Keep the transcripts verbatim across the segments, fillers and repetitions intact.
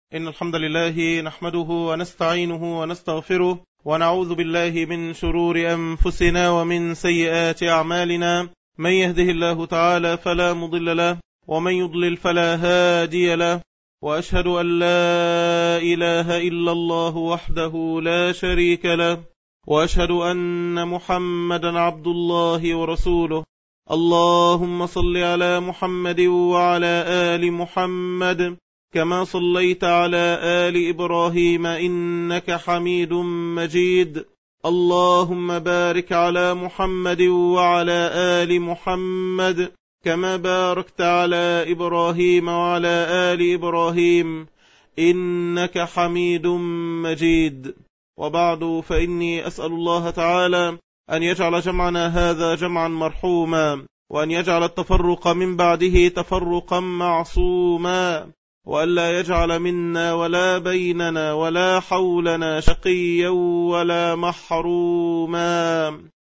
إن الحمد لله نحمده ونستعينه ونستغفره ونعوذ بالله من شرور أنفسنا ومن سيئات أعمالنا. من يهده الله تعالى فلا مضل له ومن يضلل فلا هادي له، وأشهد أن لا إله إلا الله وحده لا شريك له، وأشهد أن محمدا عبد الله ورسوله. اللهم صل على محمد وعلى آل محمد كما صليت على آل إبراهيم إنك حميد مجيد. اللهم بارك على محمد وعلى آل محمد كما باركت على إبراهيم وعلى آل إبراهيم إنك حميد مجيد. وبعد، فإني أسأل الله تعالى أن يجعل جمعنا هذا جمعا مرحوما، وأن يجعل التفرق من بعده تفرقا معصوما، وألا يجعل منا ولا بيننا ولا حولنا شقيا ولا محروما.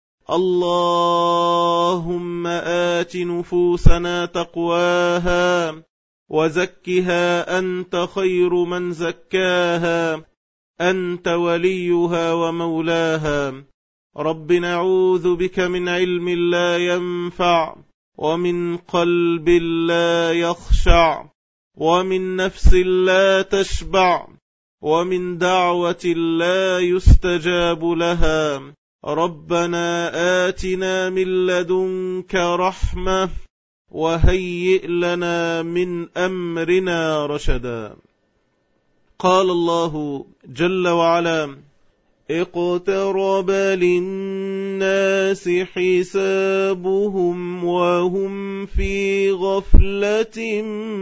اللهم آت نفوسنا تقواها وزكها أنت خير من زكاها، أنت وليها ومولاها. رب نعوذ بك من علم لا ينفع، ومن قلب لا يخشع، ومن نفس لا تشبع، ومن دعوة لا يستجاب لها. ربنا آتنا من لدنك رحمة وهيئ لنا من أمرنا رشدا. قال الله جل وعلا: اقترب للناس حسابهم وهم في غفلة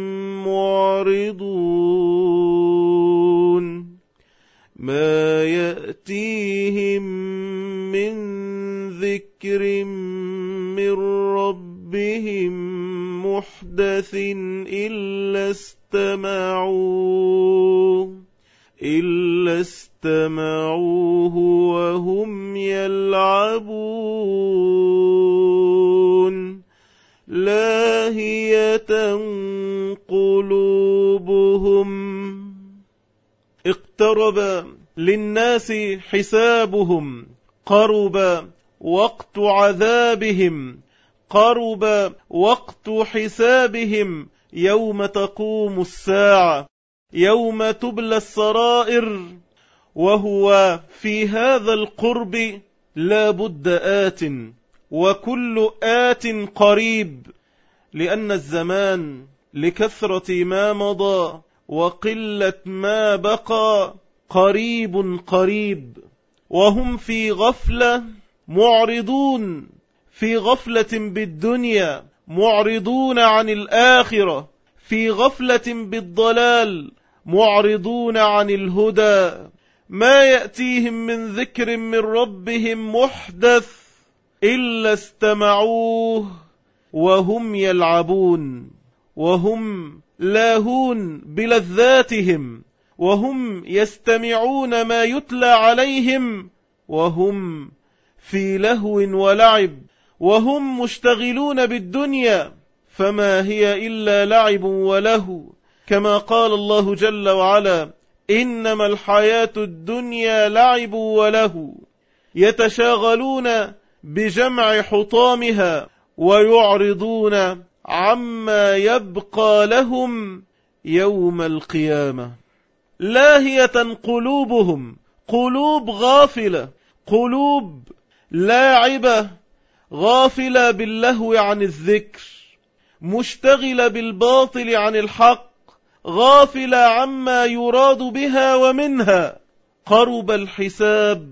معرضون. ما يأتيهم من ذكر من ربهم محدث إلا استمعوه إلا استمعوه وهم يلعبون. لاهية قلوبهم. اقترب للناس حسابهم، قرب وقت عذابهم، قرب وقت حسابهم يوم تقوم الساعة، يوم تبلى السرائر. وهو في هذا القرب لا بد آت، وكل آت قريب، لأن الزمان لكثرة ما مضى وقلة ما بقى قريب قريب. وهم في غفلة معرضون، في غفلة بالدنيا، معرضون عن الآخرة، في غفلة بالضلال، معرضون عن الهدى. ما يأتيهم من ذكر من ربهم محدث إلا استمعوه وهم يلعبون، وهم لاهون بلذاتهم، وهم يستمعون ما يتلى عليهم وهم في لهو ولعب، وهم مشتغلون بالدنيا، فما هي إلا لعب ولهو، كما قال الله جل وعلا: إنما الحياة الدنيا لعب ولهو. يتشاغلون بجمع حطامها ويعرضون عما يبقى لهم يوم القيامة. لاهية قلوبهم، قلوب غافلة، قلوب لاعبة، غافلة باللهو عن الذكر، مشتغلة بالباطل عن الحق، غافلة عما يراد بها ومنها. قرب الحساب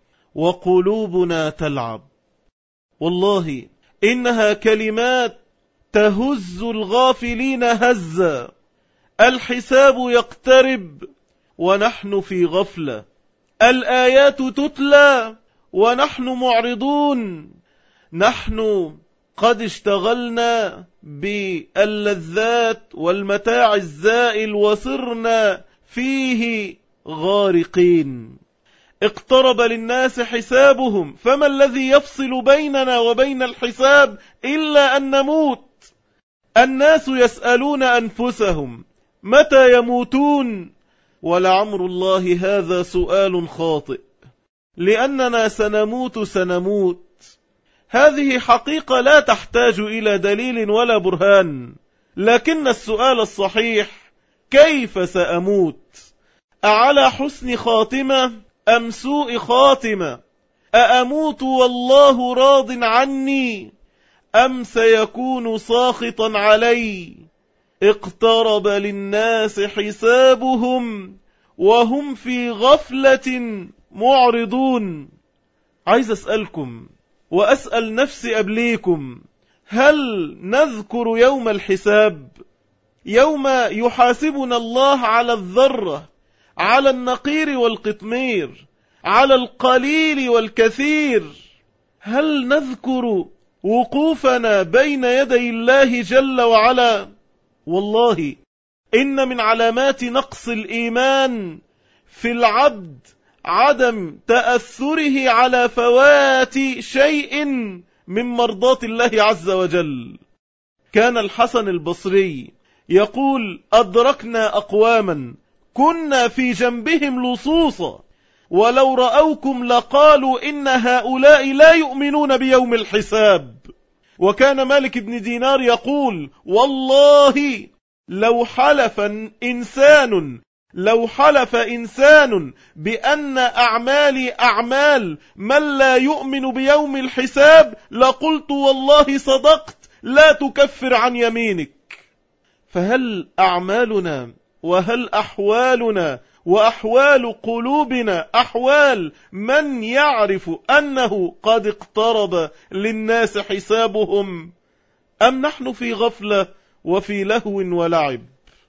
وقلوبنا تلعب. والله إنها كلمات تهز الغافلين هزا. الحساب يقترب ونحن في غفلة، الآيات تتلى ونحن معرضون. نحن قد اشتغلنا باللذات والمتاع الزائل وصرنا فيه غارقين. اقترب للناس حسابهم، فما الذي يفصل بيننا وبين الحساب إلا أن نموت. الناس يسألون أنفسهم متى يموتون، ولعمر الله هذا سؤال خاطئ، لأننا سنموت سنموت. هذه حقيقة لا تحتاج إلى دليل ولا برهان، لكن السؤال الصحيح: كيف سأموت؟ أعلى حسن خاتمة أم سوء خاتمة؟ أأموت والله راض عني أم سيكون ساخطا علي؟ اقترب للناس حسابهم وهم في غفلة معرضون. عايز أسألكم وأسأل نفسي قبليكم: هل نذكر يوم الحساب؟ يوم يحاسبنا الله على الذرة، على النقير والقطمير، على القليل والكثير. هل نذكر وقوفنا بين يدي الله جل وعلا؟ والله إن من علامات نقص الإيمان في العبد عدم تأثره على فوات شيء من مرضات الله عز وجل. كان الحسن البصري يقول: أدركنا أقواما كنا في جنبهم لصوصا ولو رأوكم لقالوا إن هؤلاء لا يؤمنون بيوم الحساب. وكان مالك بن دينار يقول: والله لو حلف إنسان لو حلف إنسان بأن أعمالي أعمال من لا يؤمن بيوم الحساب لقلت والله صدقت لا تكفر عن يمينك. فهل أعمالنا وهل أحوالنا وأحوال قلوبنا أحوال من يعرف أنه قد اقترب للناس حسابهم، أم نحن في غفلة وفي لهو ولعب؟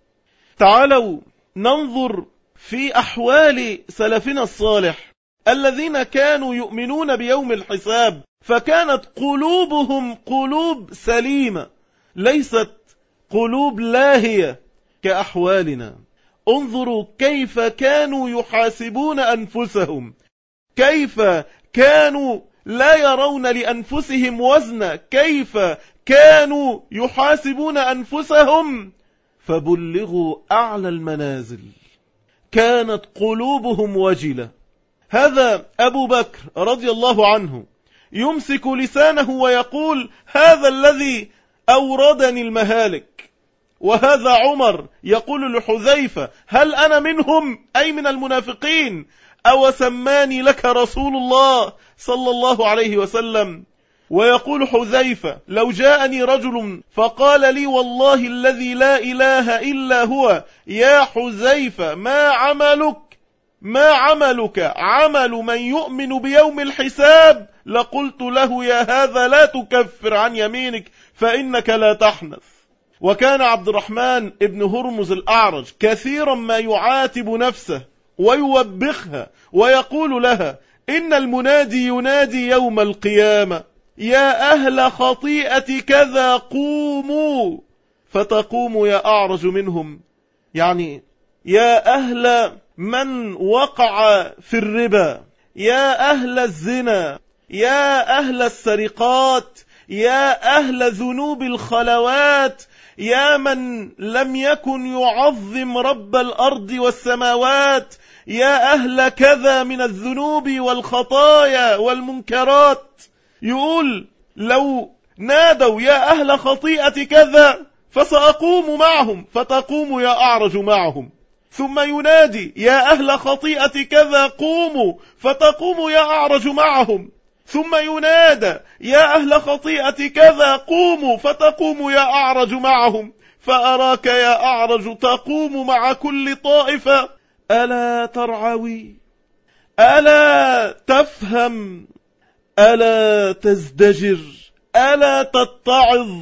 تعالوا ننظر في أحوال سلفنا الصالح الذين كانوا يؤمنون بيوم الحساب، فكانت قلوبهم قلوب سليمة، ليست قلوب لاهية كأحوالنا. انظروا كيف كانوا يحاسبون أنفسهم، كيف كانوا لا يرون لأنفسهم وزنا، كيف كانوا يحاسبون أنفسهم فبلغوا أعلى المنازل. كانت قلوبهم وجلة. هذا أبو بكر رضي الله عنه يمسك لسانه ويقول: هذا الذي أوردني المهالك. وهذا عمر يقول لحذيفة: هل أنا منهم أي من المنافقين؟ أو سماني لك رسول الله صلى الله عليه وسلم. ويقول حذيفة: لو جاءني رجل فقال لي والله الذي لا إله إلا هو يا حذيفة ما عملك ما عملك عمل من يؤمن بيوم الحساب، لقلت له يا هذا لا تكفر عن يمينك فإنك لا تحنث. وكان عبد الرحمن ابن هرمز الأعرج كثيرا ما يعاتب نفسه ويوبخها ويقول لها: إن المنادي ينادي يوم القيامة: يا أهل خطيئة كذا قوموا، فتقوم يا أعرج منهم، يعني يا أهل من وقع في الربا، يا أهل الزنا، يا أهل السرقات، يا أهل ذنوب الخلوات، يا من لم يكن يعظم رب الأرض والسماوات، يا أهل كذا من الذنوب والخطايا والمنكرات. يقول: لو نادوا يا أهل خطيئة كذا فسأقوم معهم، فتقوم يا أعرج معهم. ثم ينادي: يا أهل خطيئة كذا قوموا، فتقوم يا أعرج معهم. ثم ينادى: يا أهل خطيئة كذا قوموا، فتقوم يا أعرج معهم. فأراك يا أعرج تقوم مع كل طائفة. ألا ترعوي؟ ألا تفهم؟ ألا تزدجر؟ ألا تتعظ؟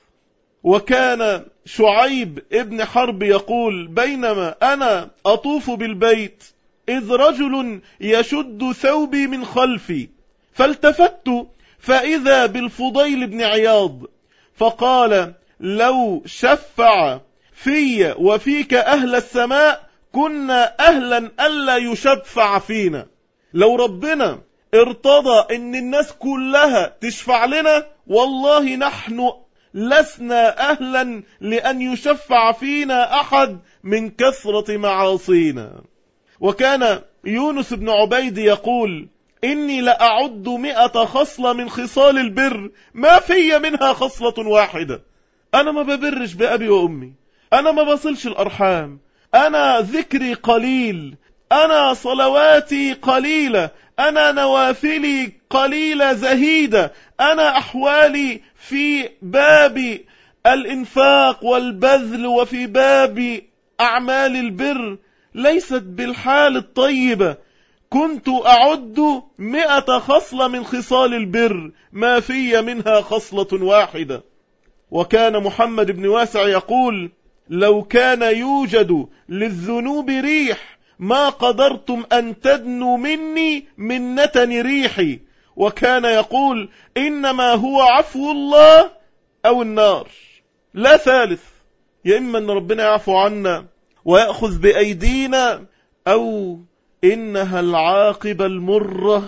وكان شعيب ابن حرب يقول: بينما أنا أطوف بالبيت إذ رجل يشد ثوبي من خلفي، فالتفت فإذا بالفضيل بن عياض، فقال: لو شفع في وفيك أهل السماء كنا أهلا ألا يشفع فينا. لو ربنا ارتضى ان الناس كلها تشفع لنا والله نحن لسنا أهلا لأن يشفع فينا أحد من كثرة معاصينا. وكان يونس بن عبيد يقول: إني لأعد مئة خصلة من خصال البر ما في منها خصلة واحدة. أنا ما ببرش بأبي وأمي، أنا ما بصلش الأرحام، أنا ذكري قليل، أنا صلواتي قليلة، أنا نوافلي قليلة زهيدة، أنا أحوالي في باب الإنفاق والبذل وفي باب أعمال البر ليست بالحال الطيبة. كنت أعد مئة خصلة من خصال البر ما في منها خصلة واحدة. وكان محمد بن واسع يقول: لو كان يوجد للذنوب ريح ما قدرتم أن تدنوا مني من نتن ريحي. وكان يقول: إنما هو عفو الله أو النار، لا ثالث. يا إما أن ربنا يعفو عنا ويأخذ بأيدينا، أو إنها العاقبة المرة،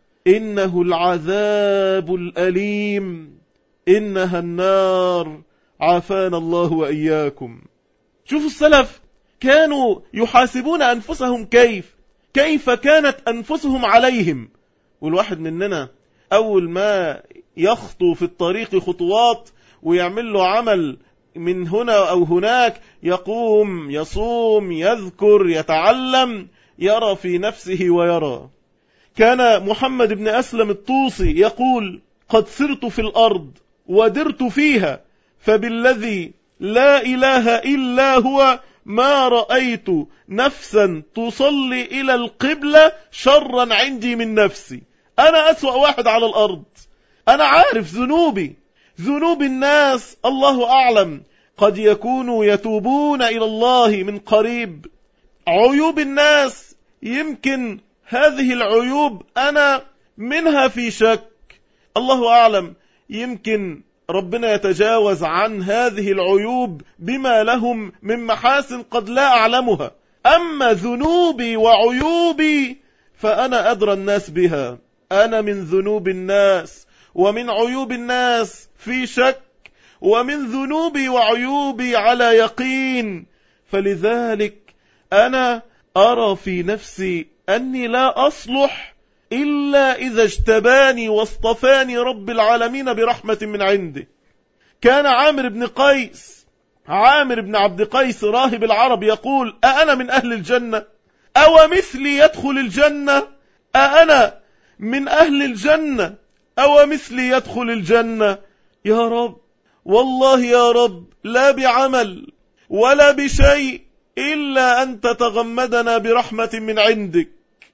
إنه العذاب الأليم، إنها النار، عافانا الله وإياكم. شوفوا السلف كانوا يحاسبون أنفسهم كيف كيف كانت أنفسهم عليهم. والواحد مننا أول ما يخطو في الطريق خطوات ويعمل له عمل من هنا أو هناك، يقوم يصوم يذكر يتعلم، يرى في نفسه ويرى. كان محمد بن أسلم الطوسي يقول: قد سرت في الأرض ودرت فيها، فبالذي لا إله إلا هو ما رأيت نفسا تصلي إلى القبلة شرا عندي من نفسي. أنا أسوأ واحد على الأرض، أنا عارف ذنوبي، ذنوب الناس الله أعلم، قد يكونوا يتوبون إلى الله من قريب. عيوب الناس يمكن هذه العيوب أنا منها في شك، الله أعلم، يمكن ربنا يتجاوز عن هذه العيوب بما لهم من محاسن قد لا أعلمها. أما ذنوبي وعيوبي فأنا أدرى الناس بها. أنا من ذنوب الناس ومن عيوب الناس في شك، ومن ذنوبي وعيوبي على يقين. فلذلك أنا أرى في نفسي أني لا أصلح إلا إذا اجتباني واصطفاني رب العالمين برحمة من عنده. كان عامر بن قيس عامر بن عبد قيس راهب العرب يقول: أأنا من أهل الجنة؟ أو مثلي يدخل الجنة؟ أأنا من أهل الجنة؟ أو مثلي يدخل الجنة؟ يا رب، والله يا رب، لا بعمل ولا بشيء إلا أن تتغمدنا برحمة من عندك.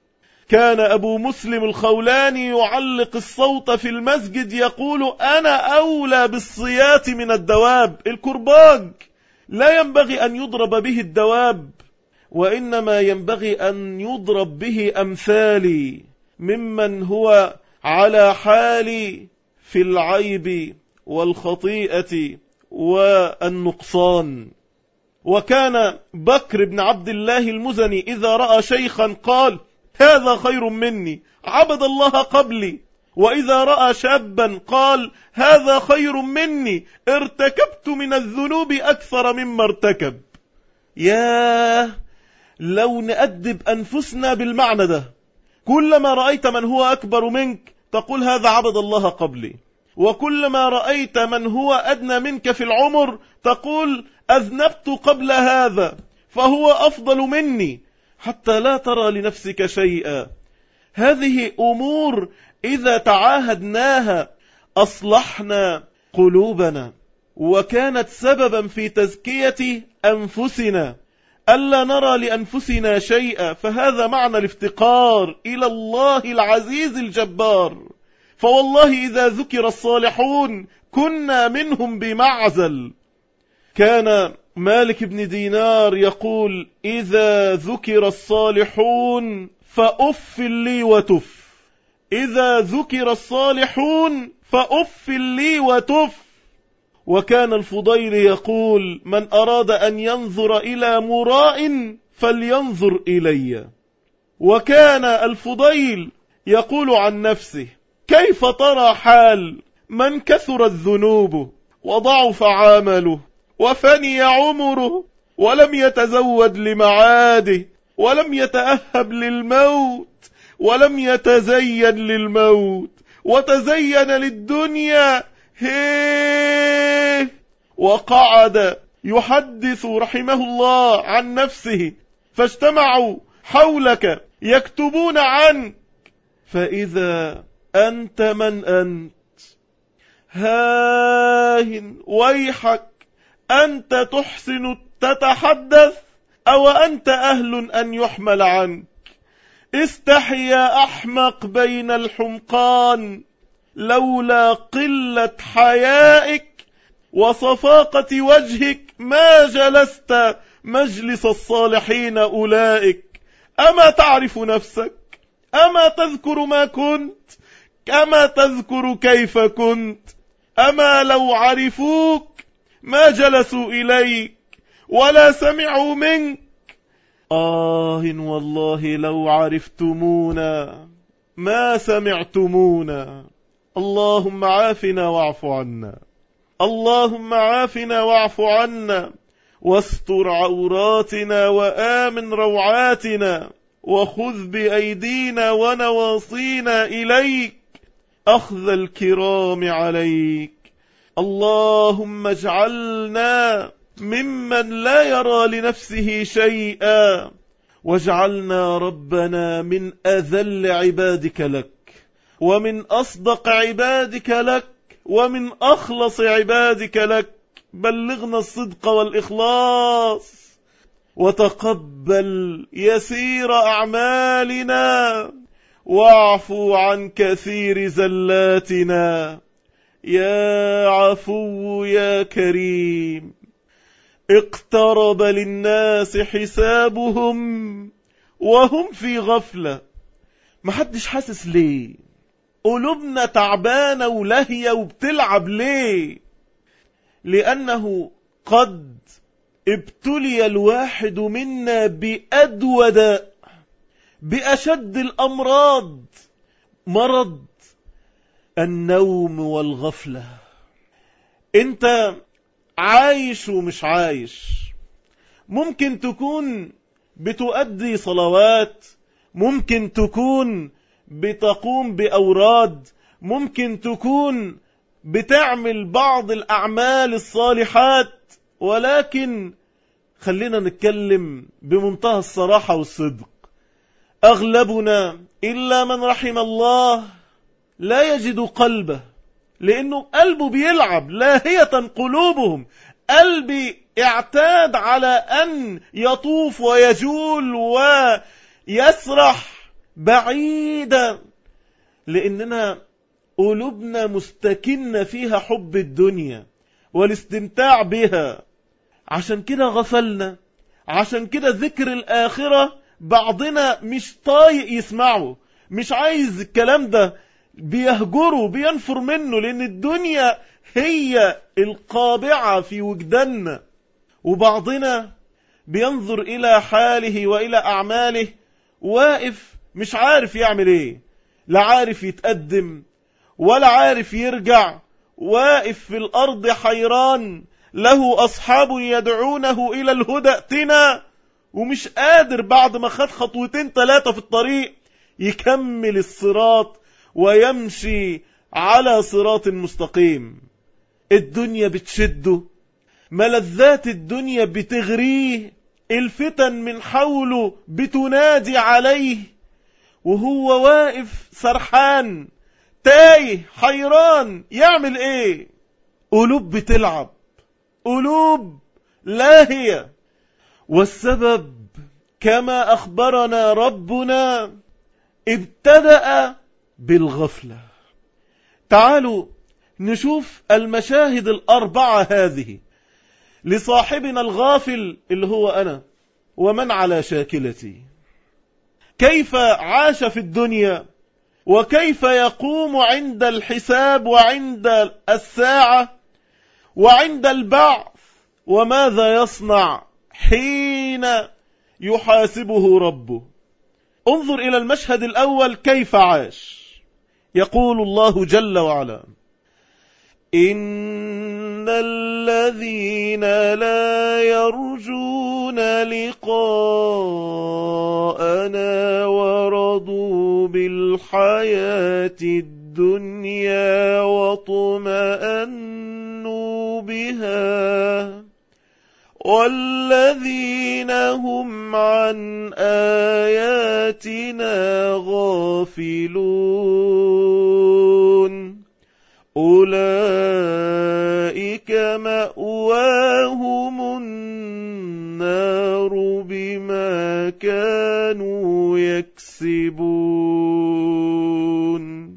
كان أبو مسلم الخولاني يعلق الصوت في المسجد يقول: أنا أولى بالصيات من الدواب. الكرباج لا ينبغي أن يضرب به الدواب، وإنما ينبغي أن يضرب به أمثالي ممن هو على حالي في العيب والخطيئة والنقصان. وكان بكر بن عبد الله المزني إذا رأى شيخا قال: هذا خير مني، عبد الله قبلي. وإذا رأى شابا قال: هذا خير مني، ارتكبت من الذنوب أكثر مما ارتكب. ياه، لو نأدب أنفسنا بالمعنى ده، كلما رأيت من هو أكبر منك تقول: هذا عبد الله قبلي. وكلما رأيت من هو أدنى منك في العمر تقول: أذنبت قبل هذا فهو أفضل مني، حتى لا ترى لنفسك شيئا. هذه أمور إذا تعاهدناها أصلحنا قلوبنا، وكانت سببا في تزكية أنفسنا، ألا نرى لأنفسنا شيئا. فهذا معنى الافتقار إلى الله العزيز الجبار. فوالله إذا ذكر الصالحون كنا منهم بمعزل. كان مالك بن دينار يقول: إذا ذكر الصالحون فأف لي وتف، إذا ذكر الصالحون فأف لي وتف. وكان الفضيل يقول: من أراد أن ينظر إلى مراء فلينظر إلي. وكان الفضيل يقول عن نفسه: كيف ترى حال من كثرت ذنوبه وضعف عمله وفني عمره ولم يتزود لمعاده ولم يتأهب للموت ولم يتزين للموت وتزين للدنيا هيه وقعد يحدث رحمه الله عن نفسه فاجتمعوا حولك يكتبون عنك فإذا أنت من أنت هاهن ويحك أنت تحسن تتحدث أو أنت أهل أن يحمل عنك استحي يا أحمق بين الحمقان لولا قلة حيائك وصفاقة وجهك ما جلست مجلس الصالحين أولئك أما تعرف نفسك أما تذكر ما كنت أما تذكر كيف كنت أما لو عرفوك ما جلسوا إليك ولا سمعوا منك آه والله لو عرفتمونا ما سمعتمونا اللهم عافنا واعف عنا اللهم عافنا واعف عنا واستر عوراتنا وآمن روعاتنا وخذ بأيدينا ونواصينا إليك أخذ الكرام عليك اللهم اجعلنا ممن لا يرى لنفسه شيئا واجعلنا ربنا من أذل عبادك لك ومن أصدق عبادك لك ومن أخلص عبادك لك بلغنا الصدق والإخلاص وتقبل يسير أعمالنا واعفو عن كثير زلاتنا يا عفو يا كريم اقترب للناس حسابهم وهم في غفلة. محدش حاسس ليه؟ قلوبنا تعبانة ولهية وبتلعب ليه؟ لأنه قد ابتلي الواحد منا بأدوى داء بأشد الأمراض مرض النوم والغفلة. انت عايش ومش عايش، ممكن تكون بتؤدي صلوات، ممكن تكون بتقوم بأوراد، ممكن تكون بتعمل بعض الأعمال الصالحات، ولكن خلينا نتكلم بمنتهى الصراحة والصدق، أغلبنا إلا من رحم الله لا يجد قلبه، لأنه قلبه بيلعب، لاهية قلوبهم، قلبي اعتاد على أن يطوف ويجول ويسرح بعيدا، لأننا قلوبنا مستكنة فيها حب الدنيا والاستمتاع بها. عشان كده غفلنا، عشان كده ذكر الآخرة بعضنا مش طايق يسمعه، مش عايز الكلام ده، بيهجره بينفر منه، لأن الدنيا هي القابعة في وجداننا. وبعضنا بينظر إلى حاله وإلى أعماله واقف مش عارف يعمل إيه، لا عارف يتقدم ولا عارف يرجع، واقف في الأرض حيران، له أصحاب يدعونه إلى الهدى ائتنا، ومش قادر بعد ما خد خطوتين ثلاثة في الطريق يكمل الصراط ويمشي على صراط مستقيم. الدنيا بتشده، ملذات الدنيا بتغريه، الفتن من حوله بتنادي عليه، وهو واقف سرحان تايه حيران يعمل ايه؟ قلوب بتلعب، قلوب لاهية. والسبب كما أخبرنا ربنا ابتدأ بالغفلة. تعالوا نشوف المشاهد الأربعة هذه لصاحبنا الغافل اللي هو أنا ومن على شاكلتي، كيف عاش في الدنيا وكيف يقوم عند الحساب وعند الساعة وعند البعث، وماذا يصنع حين يحاسبه ربه. انظر إلى المشهد الأول كيف عاش. يقول الله جل وعلا: إن الذين لا يرجون لقاءنا ورضوا بالحياة الدنيا واطمأنوا بها والذين هم عن آياتنا غافلون أولئك مأواهم النار بما كانوا يكسبون.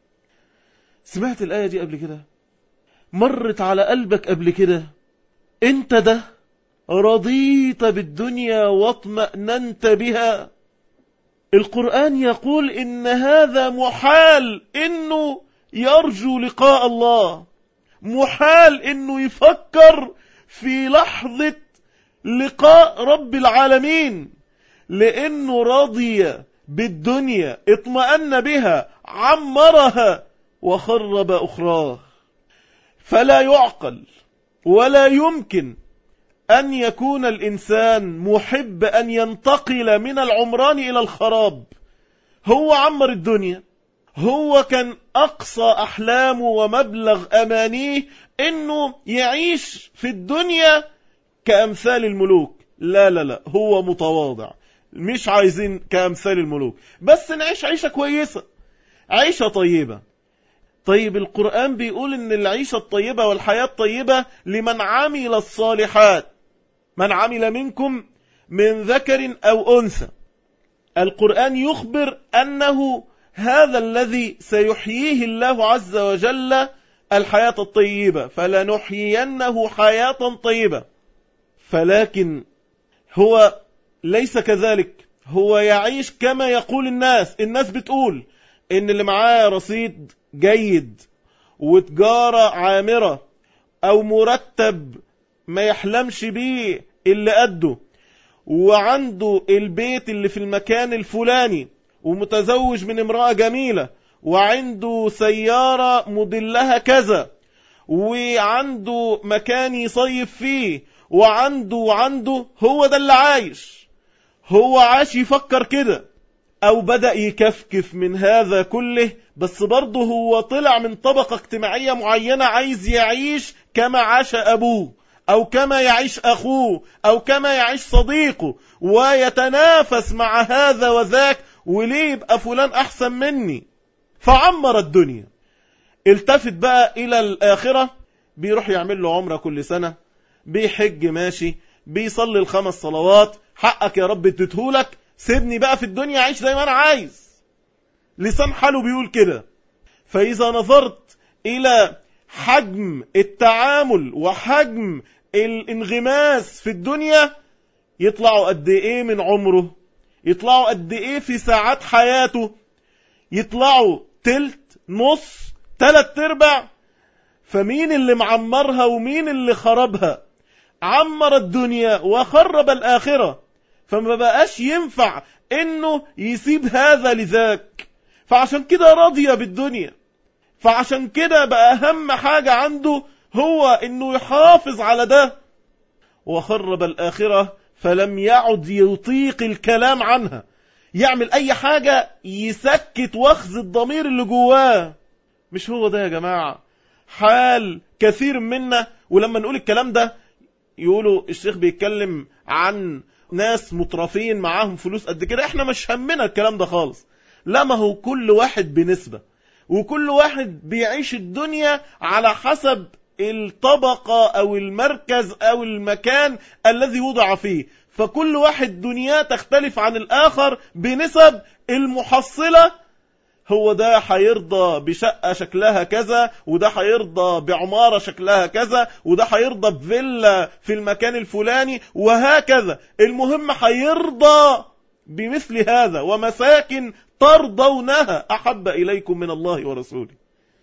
سمعت الآية دي قبل كده؟ مرت على قلبك قبل كده؟ انت ده رضيت بالدنيا واطمأننت بها؟ القرآن يقول إن هذا محال إنه يرجو لقاء الله، محال إنه يفكر في لحظة لقاء رب العالمين، لأنه رضي بالدنيا اطمأن بها عمرها وخرب أخراه. فلا يعقل ولا يمكن أن يكون الإنسان محب أن ينتقل من العمران إلى الخراب. هو عمر الدنيا، هو كان أقصى أحلامه ومبلغ أمانيه إنه يعيش في الدنيا كأمثال الملوك. لا لا لا، هو متواضع، مش عايزين كأمثال الملوك، بس نعيش عيشة كويسة، عيشة طيبة. طيب القرآن بيقول إن العيشة الطيبة والحياة الطيبة لمن عمل الصالحات، من عمل منكم من ذكر أو أنثى. القرآن يخبر أنه هذا الذي سيحييه الله عز وجل الحياة الطيبة، فلنحيينه حياة طيبة. فلكن هو ليس كذلك، هو يعيش كما يقول الناس. الناس بتقول إن اللي معاه رصيد جيد وتجارة عامرة أو مرتب ما يحلمش بيه اللي قده، وعنده البيت اللي في المكان الفلاني، ومتزوج من امرأة جميلة، وعنده سيارة موديلها كذا، وعنده مكان يصيف فيه، وعنده وعنده هو ده اللي عايش. هو عاش يفكر كده، أو بدأ يكفكف من هذا كله، بس برضه هو طلع من طبقة اجتماعية معينة، عايز يعيش كما عاش أبوه، أو كما يعيش أخوه، أو كما يعيش صديقه، ويتنافس مع هذا وذاك، وليه يبقى فلان أحسن مني؟ فعمر الدنيا. التفت بقى إلى الآخرة، بيروح يعمل له عمرة كل سنة، بيحج ماشي، بيصلي الخمس صلوات، حقك يا رب اديتهولك، سيبني بقى في الدنيا عيش زي ما أنا عايز. لسان حاله بيقول كده. فإذا نظرت إلى حجم التعامل وحجم الانغماس في الدنيا، يطلعوا قد ايه من عمره، يطلعوا قد ايه في ساعات حياته، يطلعوا تلت، نص، تلت ارباع. فمين اللي معمرها ومين اللي خربها؟ عمر الدنيا وخرب الآخرة. فما بقاش ينفع انه يسيب هذا لذاك، فعشان كده رضي بالدنيا. فعشان كده بقى أهم حاجة عنده هو إنه يحافظ على ده. وخرب الآخرة فلم يعد يطيق الكلام عنها، يعمل أي حاجة يسكت وخز الضمير اللي جواه. مش هو ده يا جماعة حال كثير منا؟ ولما نقول الكلام ده يقولوا الشيخ بيتكلم عن ناس مترفين معاهم فلوس قد كده، احنا مش همنا الكلام ده خالص. لا، ما هو كل واحد بنسبة، وكل واحد بيعيش الدنيا على حسب الطبقة أو المركز أو المكان الذي وضع فيه. فكل واحد دنيا تختلف عن الآخر بنسب المحصلة. هو ده هيرضى بشقة شكلها كذا، وده هيرضى بعمارة شكلها كذا، وده هيرضى بفيلا في المكان الفلاني، وهكذا. المهم هيرضى بمثل هذا، ومساكن ترضونها أحب إليكم من الله ورسوله.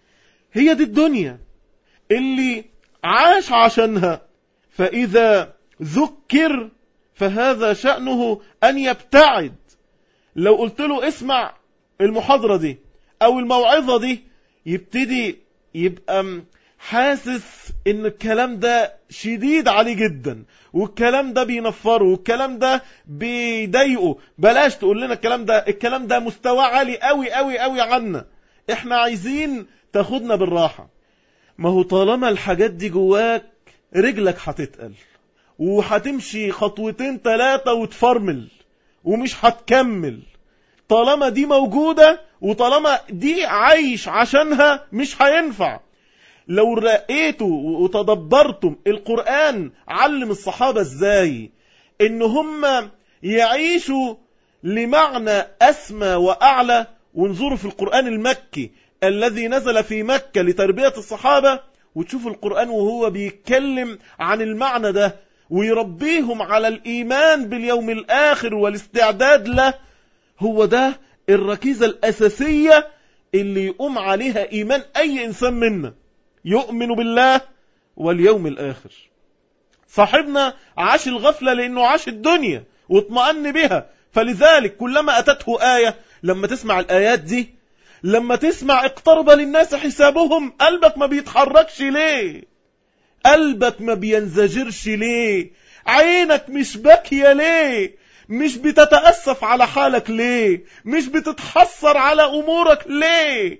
هي دي الدنيا اللي عاش عشانها. فإذا ذكر فهذا شأنه أن يبتعد. لو قلت له اسمع المحاضرة دي أو الموعظة دي، يبتدي يبقى حاسس ان الكلام ده شديد عليه جدا، والكلام ده بينفره، والكلام ده بيضايقه، بلاش تقول لنا الكلام ده، الكلام ده مستوى عالي قوي قوي قوي عنا، احنا عايزين تاخدنا بالراحة. ما هو طالما الحاجات دي جواك رجلك هتتقل، وهتمشي خطوتين ثلاثة وتفرمل ومش هتكمل. طالما دي موجودة وطالما دي عايش عشانها مش هينفع. لو رأيتوا وتدبرتم القرآن علم الصحابة ازاي ان هم يعيشوا لمعنى أسمى وأعلى، وانظروا في القرآن المكي الذي نزل في مكة لتربية الصحابة، وتشوفوا القرآن وهو بيتكلم عن المعنى ده ويربيهم على الإيمان باليوم الآخر والاستعداد له. هو ده الركيزة الأساسية اللي يقوم عليها إيمان أي إنسان منا، يؤمن بالله واليوم الآخر. صاحبنا عاش الغفلة لأنه عاش الدنيا واطمأن بها، فلذلك كلما أتته آية، لما تسمع الآيات دي، لما تسمع اقترب للناس حسابهم، قلبك ما بيتحركش ليه؟ قلبك ما بينزجرش ليه؟ عينك مش باكية ليه؟ مش بتتأسف على حالك ليه؟ مش بتتحسر على أمورك ليه؟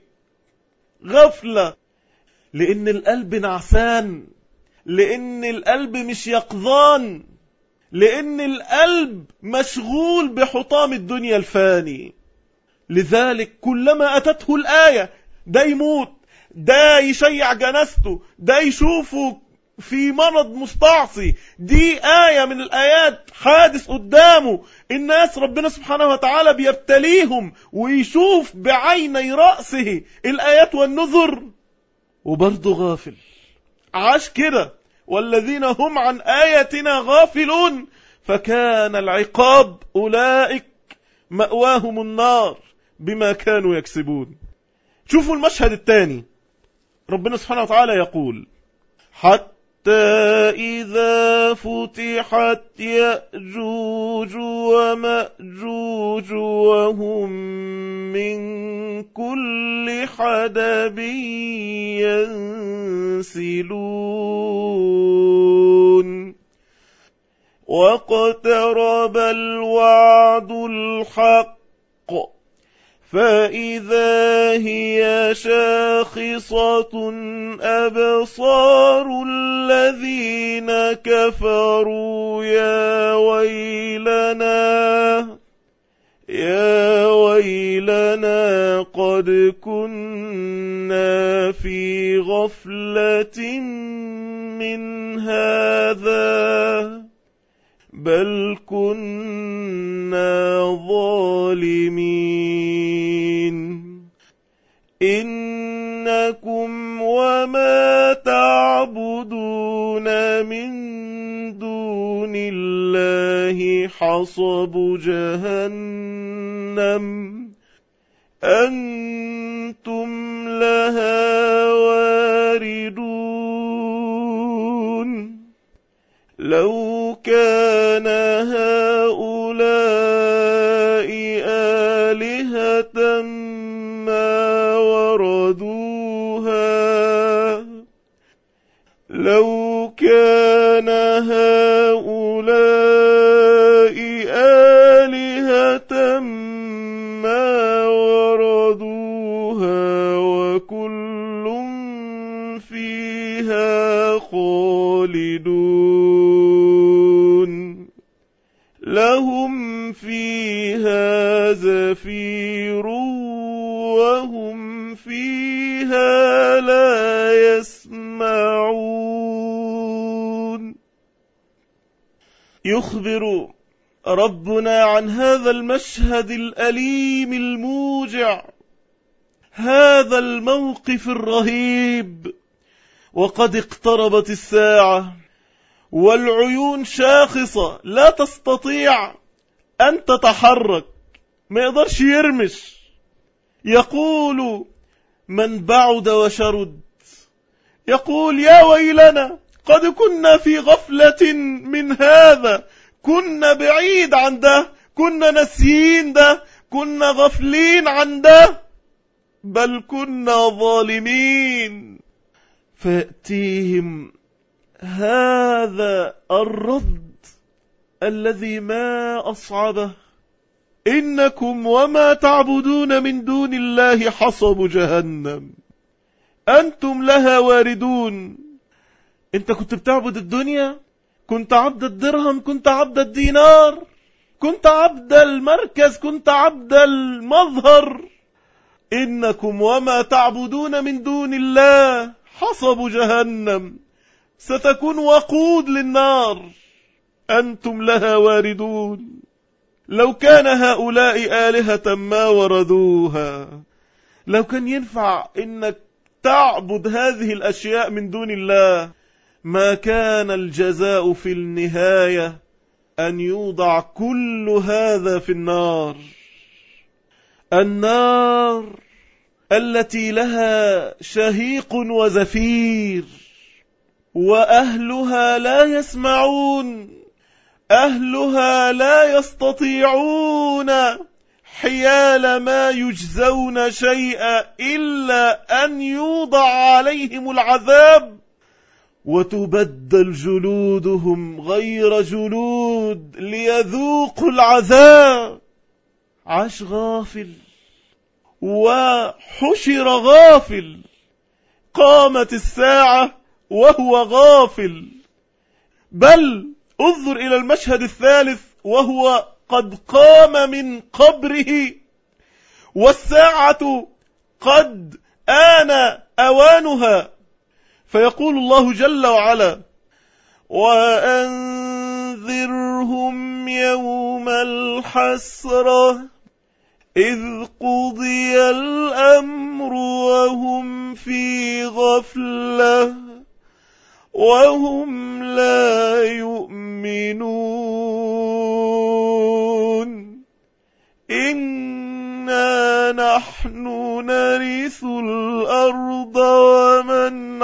غفلة، لأن القلب نعسان، لأن القلب مش يقظان، لأن القلب مشغول بحطام الدنيا الفاني. لذلك كلما أتته الآية، ده يموت، ده يشيع جنازته، ده يشوفه في مرض مستعصي، دي آية من الآيات حادث قدامه، الناس ربنا سبحانه وتعالى بيبتليهم ويشوف بعيني رأسه الآيات والنذر، وبرضه غافل. عاش كده، والذين هم عن آياتنا غافلون فكان العقاب أولئك مأواهم النار بما كانوا يكسبون. شوفوا المشهد الثاني، ربنا سبحانه وتعالى يقول: حتى إذا فتحت يأجوج ومأجوج وهم من كل حدب ينسلون واقترب الوعد الحق فإذا هي شاخصة أبصار الذين كفروا يا ويلنا يا ويلنا قد كنا في غفلة من هذا بل كنا ظالمين إنكم وما تعبدون من دون الله حصب جهنم أنتم لها واردون لو كان هؤلاء آلهة ما وردوها لو كان هؤلاء آلهة ما وردوها وكل فيها خالدون لهم فيها زفير وهم فيها لا يسمعون. يخبر ربنا عن هذا المشهد الأليم الموجع، هذا الموقف الرهيب، وقد اقتربت الساعة والعيون شاخصة لا تستطيع أن تتحرك، ما يقدرش يرمش. يقول من بعد وشرد، يقول يا ويلنا قد كنا في غفلة من هذا، كنا بعيد عن ده، كنا نسيين ده، كنا غفلين عن ده، بل كنا ظالمين. فيأتيهم هذا الرد الذي ما أصعبه: إنكم وما تعبدون من دون الله حصب جهنم أنتم لها واردون. أنت كنت بتعبد الدنيا، كنت عبد الدرهم، كنت عبد الدينار، كنت عبد المركز، كنت عبد المظهر. إنكم وما تعبدون من دون الله حصب جهنم، ستكون وقود للنار، أنتم لها واردون. لو كان هؤلاء آلهة ما وردوها. لو كان ينفع إنك تعبد هذه الأشياء من دون الله، ما كان الجزاء في النهاية أن يوضع كل هذا في النار. النار التي لها شهيق وزفير، وأهلها لا يسمعون، أهلها لا يستطيعون حيال ما يجزون شيئا إلا أن يوضع عليهم العذاب، وتبدل جلودهم غير جلود ليذوقوا العذاب. عاش غافل وحشر غافل، قامت الساعة وهو غافل. بل انظر إلى المشهد الثالث، وهو قد قام من قبره والساعة قد آن أوانها، فيقول الله جل وعلا: وأنذرهم يوم الحسرة إذ قضي الأمر وهم في غفلة وهم لا يؤمنون. إنا نحن نرث الأرض ومن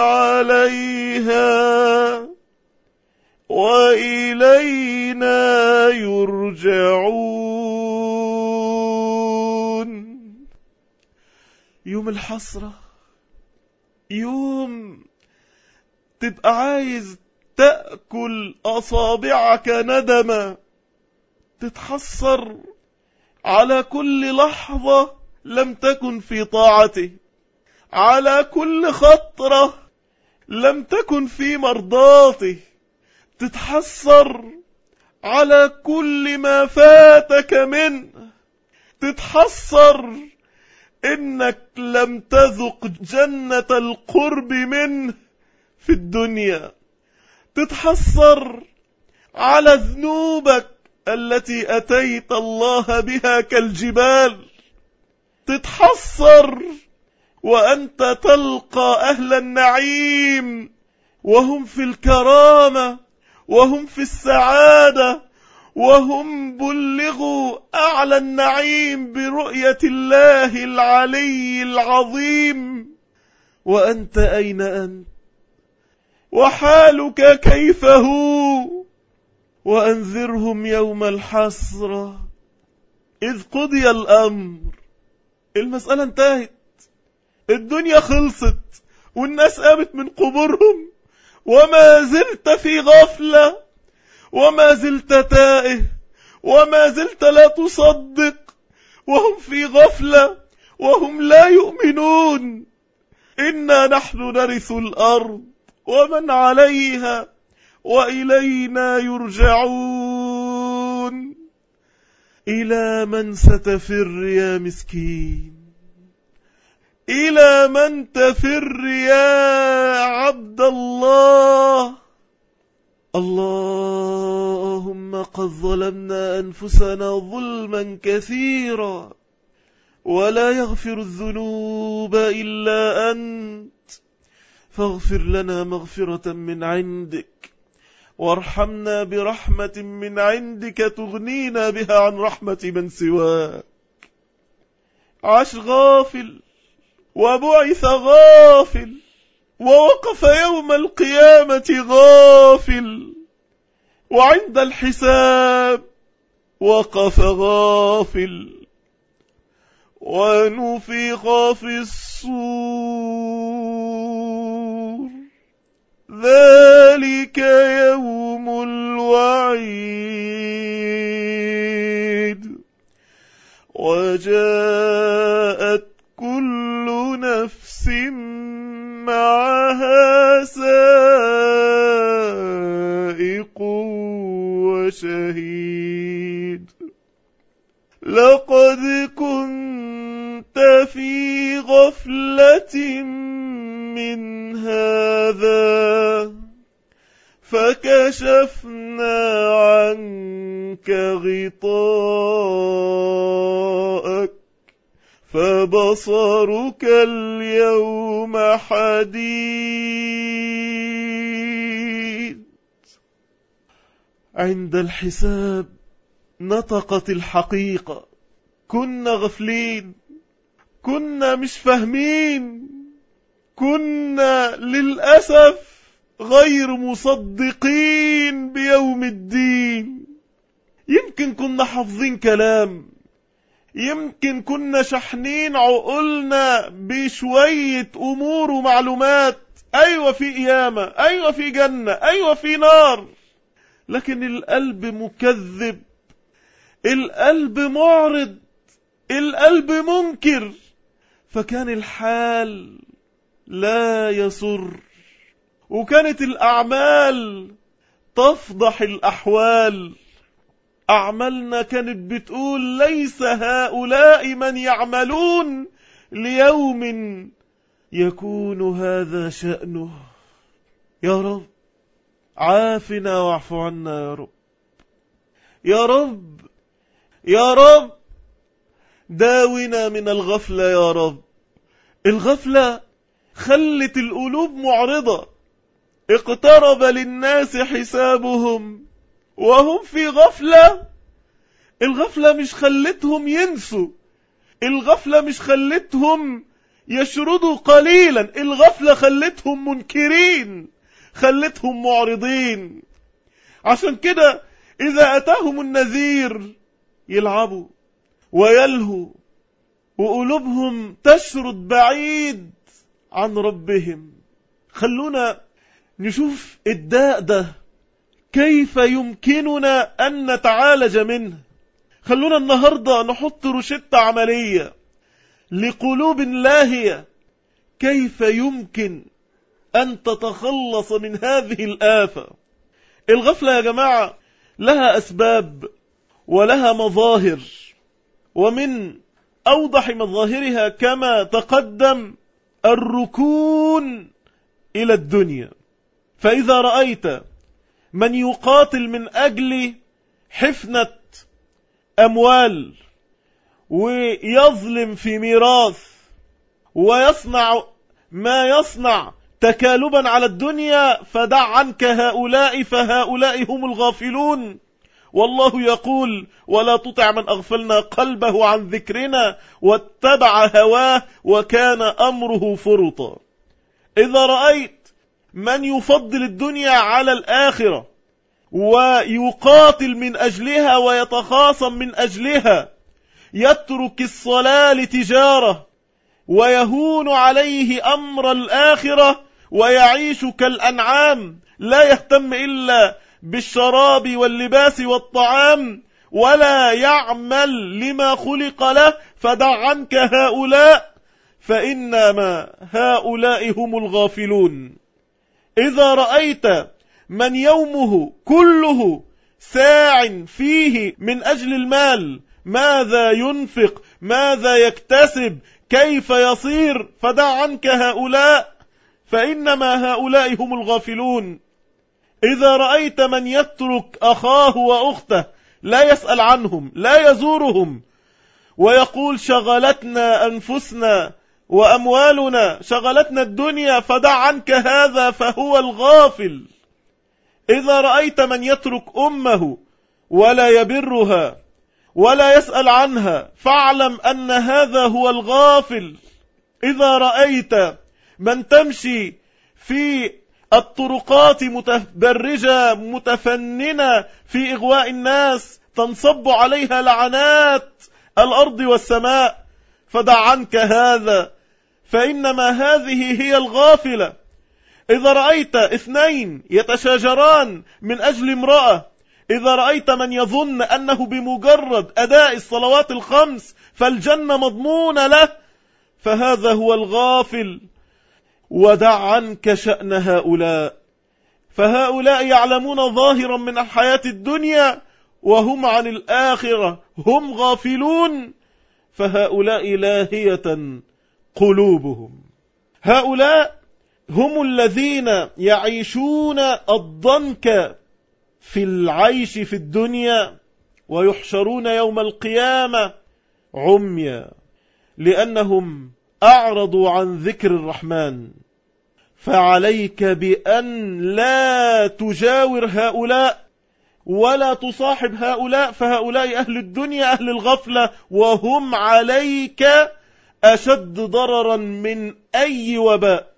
عليها وإلينا يرجعون. يوم الحسرة، يوم تبقى عايز تأكل أصابعك ندما، تتحسر على كل لحظة لم تكن في طاعته، على كل خطرة لم تكن في مرضاته، تتحسر على كل ما فاتك منه، تتحسر إنك لم تذق جنة القرب منه في الدنيا، تتحسر على ذنوبك التي أتيت الله بها كالجبال، تتحسر وأنت تلقى أهل النعيم وهم في الكرامة وهم في السعادة وهم بلغوا أعلى النعيم برؤية الله العلي العظيم، وأنت أين أنت؟ وحالك كيف هو؟ وأنذرهم يوم الحسرة إذ قضي الأمر. المسألة انتهت، الدنيا خلصت، والناس قامت من قبورهم، وما زلت في غفلة، وما زلت تائه، وما زلت لا تصدق، وهم في غفلة وهم لا يؤمنون. إنا نحن نرث الأرض ومن عليها وإلينا يرجعون. إلى من ستفر يا مسكين؟ إلى من تفر يا عبد الله؟ اللهم قد ظلمنا أنفسنا ظلما كثيرا، ولا يغفر الذنوب إلا أنت، فاغفر لنا مغفرة من عندك، وارحمنا برحمة من عندك تغنينا بها عن رحمة من سواك. عاش غافل وبعث غافل، ووقف يوم القيامة غافل، وعند الحساب وقف غافل. ونفخ في الصور ذلك يوم الوعيد وجاءت كل نفس معها سائق وشهيد لقد كنت في غفلة من هذا فكشفنا عنك غطاءك فبصرك اليوم حديد. عند الحساب نطقت الحقيقة. كنا غفلين، كنا مش فاهمين، كنا للأسف غير مصدقين بيوم الدين. يمكن كنا حافظين كلام، يمكن كنا شحنين عقولنا بشوية أمور ومعلومات، أيوة في قيامة، أيوة في جنة، أيوة في نار، لكن القلب مكذب، القلب معرض، القلب منكر، فكان الحال لا يسر، وكانت الأعمال تفضح الأحوال. أعمالنا كانت بتقول ليس هؤلاء من يعملون ليوم يكون هذا شأنه. يا رب عافنا واعف عنا يا رب، يا رب يا رب داونا من الغفلة يا رب. الغفلة خلت القلوب معرضة، اقترب للناس حسابهم وهم في غفلة. الغفلة مش خلتهم ينسوا، الغفلة مش خلتهم يشردوا قليلا، الغفلة خلتهم منكرين، خلتهم معرضين. عشان كده إذا أتاهم النذير يلعبوا ويلهوا وقلوبهم تشرد بعيد عن ربهم. خلونا نشوف الداء ده كيف يمكننا أن نتعالج منه. خلونا النهاردة نحط روشتة عملية لقلوب لاهية، كيف يمكن أن تتخلص من هذه الآفة. الغفلة يا جماعة لها أسباب ولها مظاهر، ومن أوضح مظاهرها كما تقدم الركون إلى الدنيا. فإذا رأيت من يقاتل من أجل حفنة أموال ويظلم في ميراث ويصنع ما يصنع تكالبا على الدنيا، فدع عنك هؤلاء فهؤلاء هم الغافلون. والله يقول ولا تطع من أغفلنا قلبه عن ذكرنا واتبع هواه وكان أمره فرطا. إذا رأيت من يفضل الدنيا على الآخرة ويقاتل من أجلها ويتخاصم من أجلها، يترك الصلاة لتجارة ويهون عليه أمر الآخرة ويعيش كالأنعام، لا يهتم إلا بالشراب واللباس والطعام ولا يعمل لما خلق له، فدع عنك هؤلاء فإنما هؤلاء هم الغافلون. إذا رأيت من يومه كله ساع فيه من أجل المال، ماذا ينفق، ماذا يكتسب، كيف يصير، فدع عنك هؤلاء فإنما هؤلاء هم الغافلون. إذا رأيت من يترك أخاه وأخته لا يسأل عنهم، لا يزورهم، ويقول شغلتنا أنفسنا وأموالنا، شغلتنا الدنيا، فدع عنك هذا فهو الغافل. إذا رأيت من يترك أمه ولا يبرها ولا يسأل عنها، فاعلم أن هذا هو الغافل. إذا رأيت من تمشي في الطرقات متبرجة متفننة في إغواء الناس تنصب عليها لعنات الأرض والسماء، فدع عنك هذا فإنما هذه هي الغافلة. إذا رأيت اثنين يتشاجران من أجل امرأة، إذا رأيت من يظن أنه بمجرد أداء الصلوات الخمس فالجنة مضمونة له، فهذا هو الغافل. ودع عنك شأن هؤلاء، فهؤلاء يعلمون ظاهرا من الحياة الدنيا وهم عن الآخرة هم غافلون، فهؤلاء لاهية قلوبهم. هؤلاء هم الذين يعيشون الضنك في العيش في الدنيا ويحشرون يوم القيامة عميا، لأنهم أعرضوا عن ذكر الرحمن. فعليك بأن لا تجاور هؤلاء ولا تصاحب هؤلاء، فهؤلاء أهل الدنيا أهل الغفلة، وهم عليك أشد ضررا من أي وباء.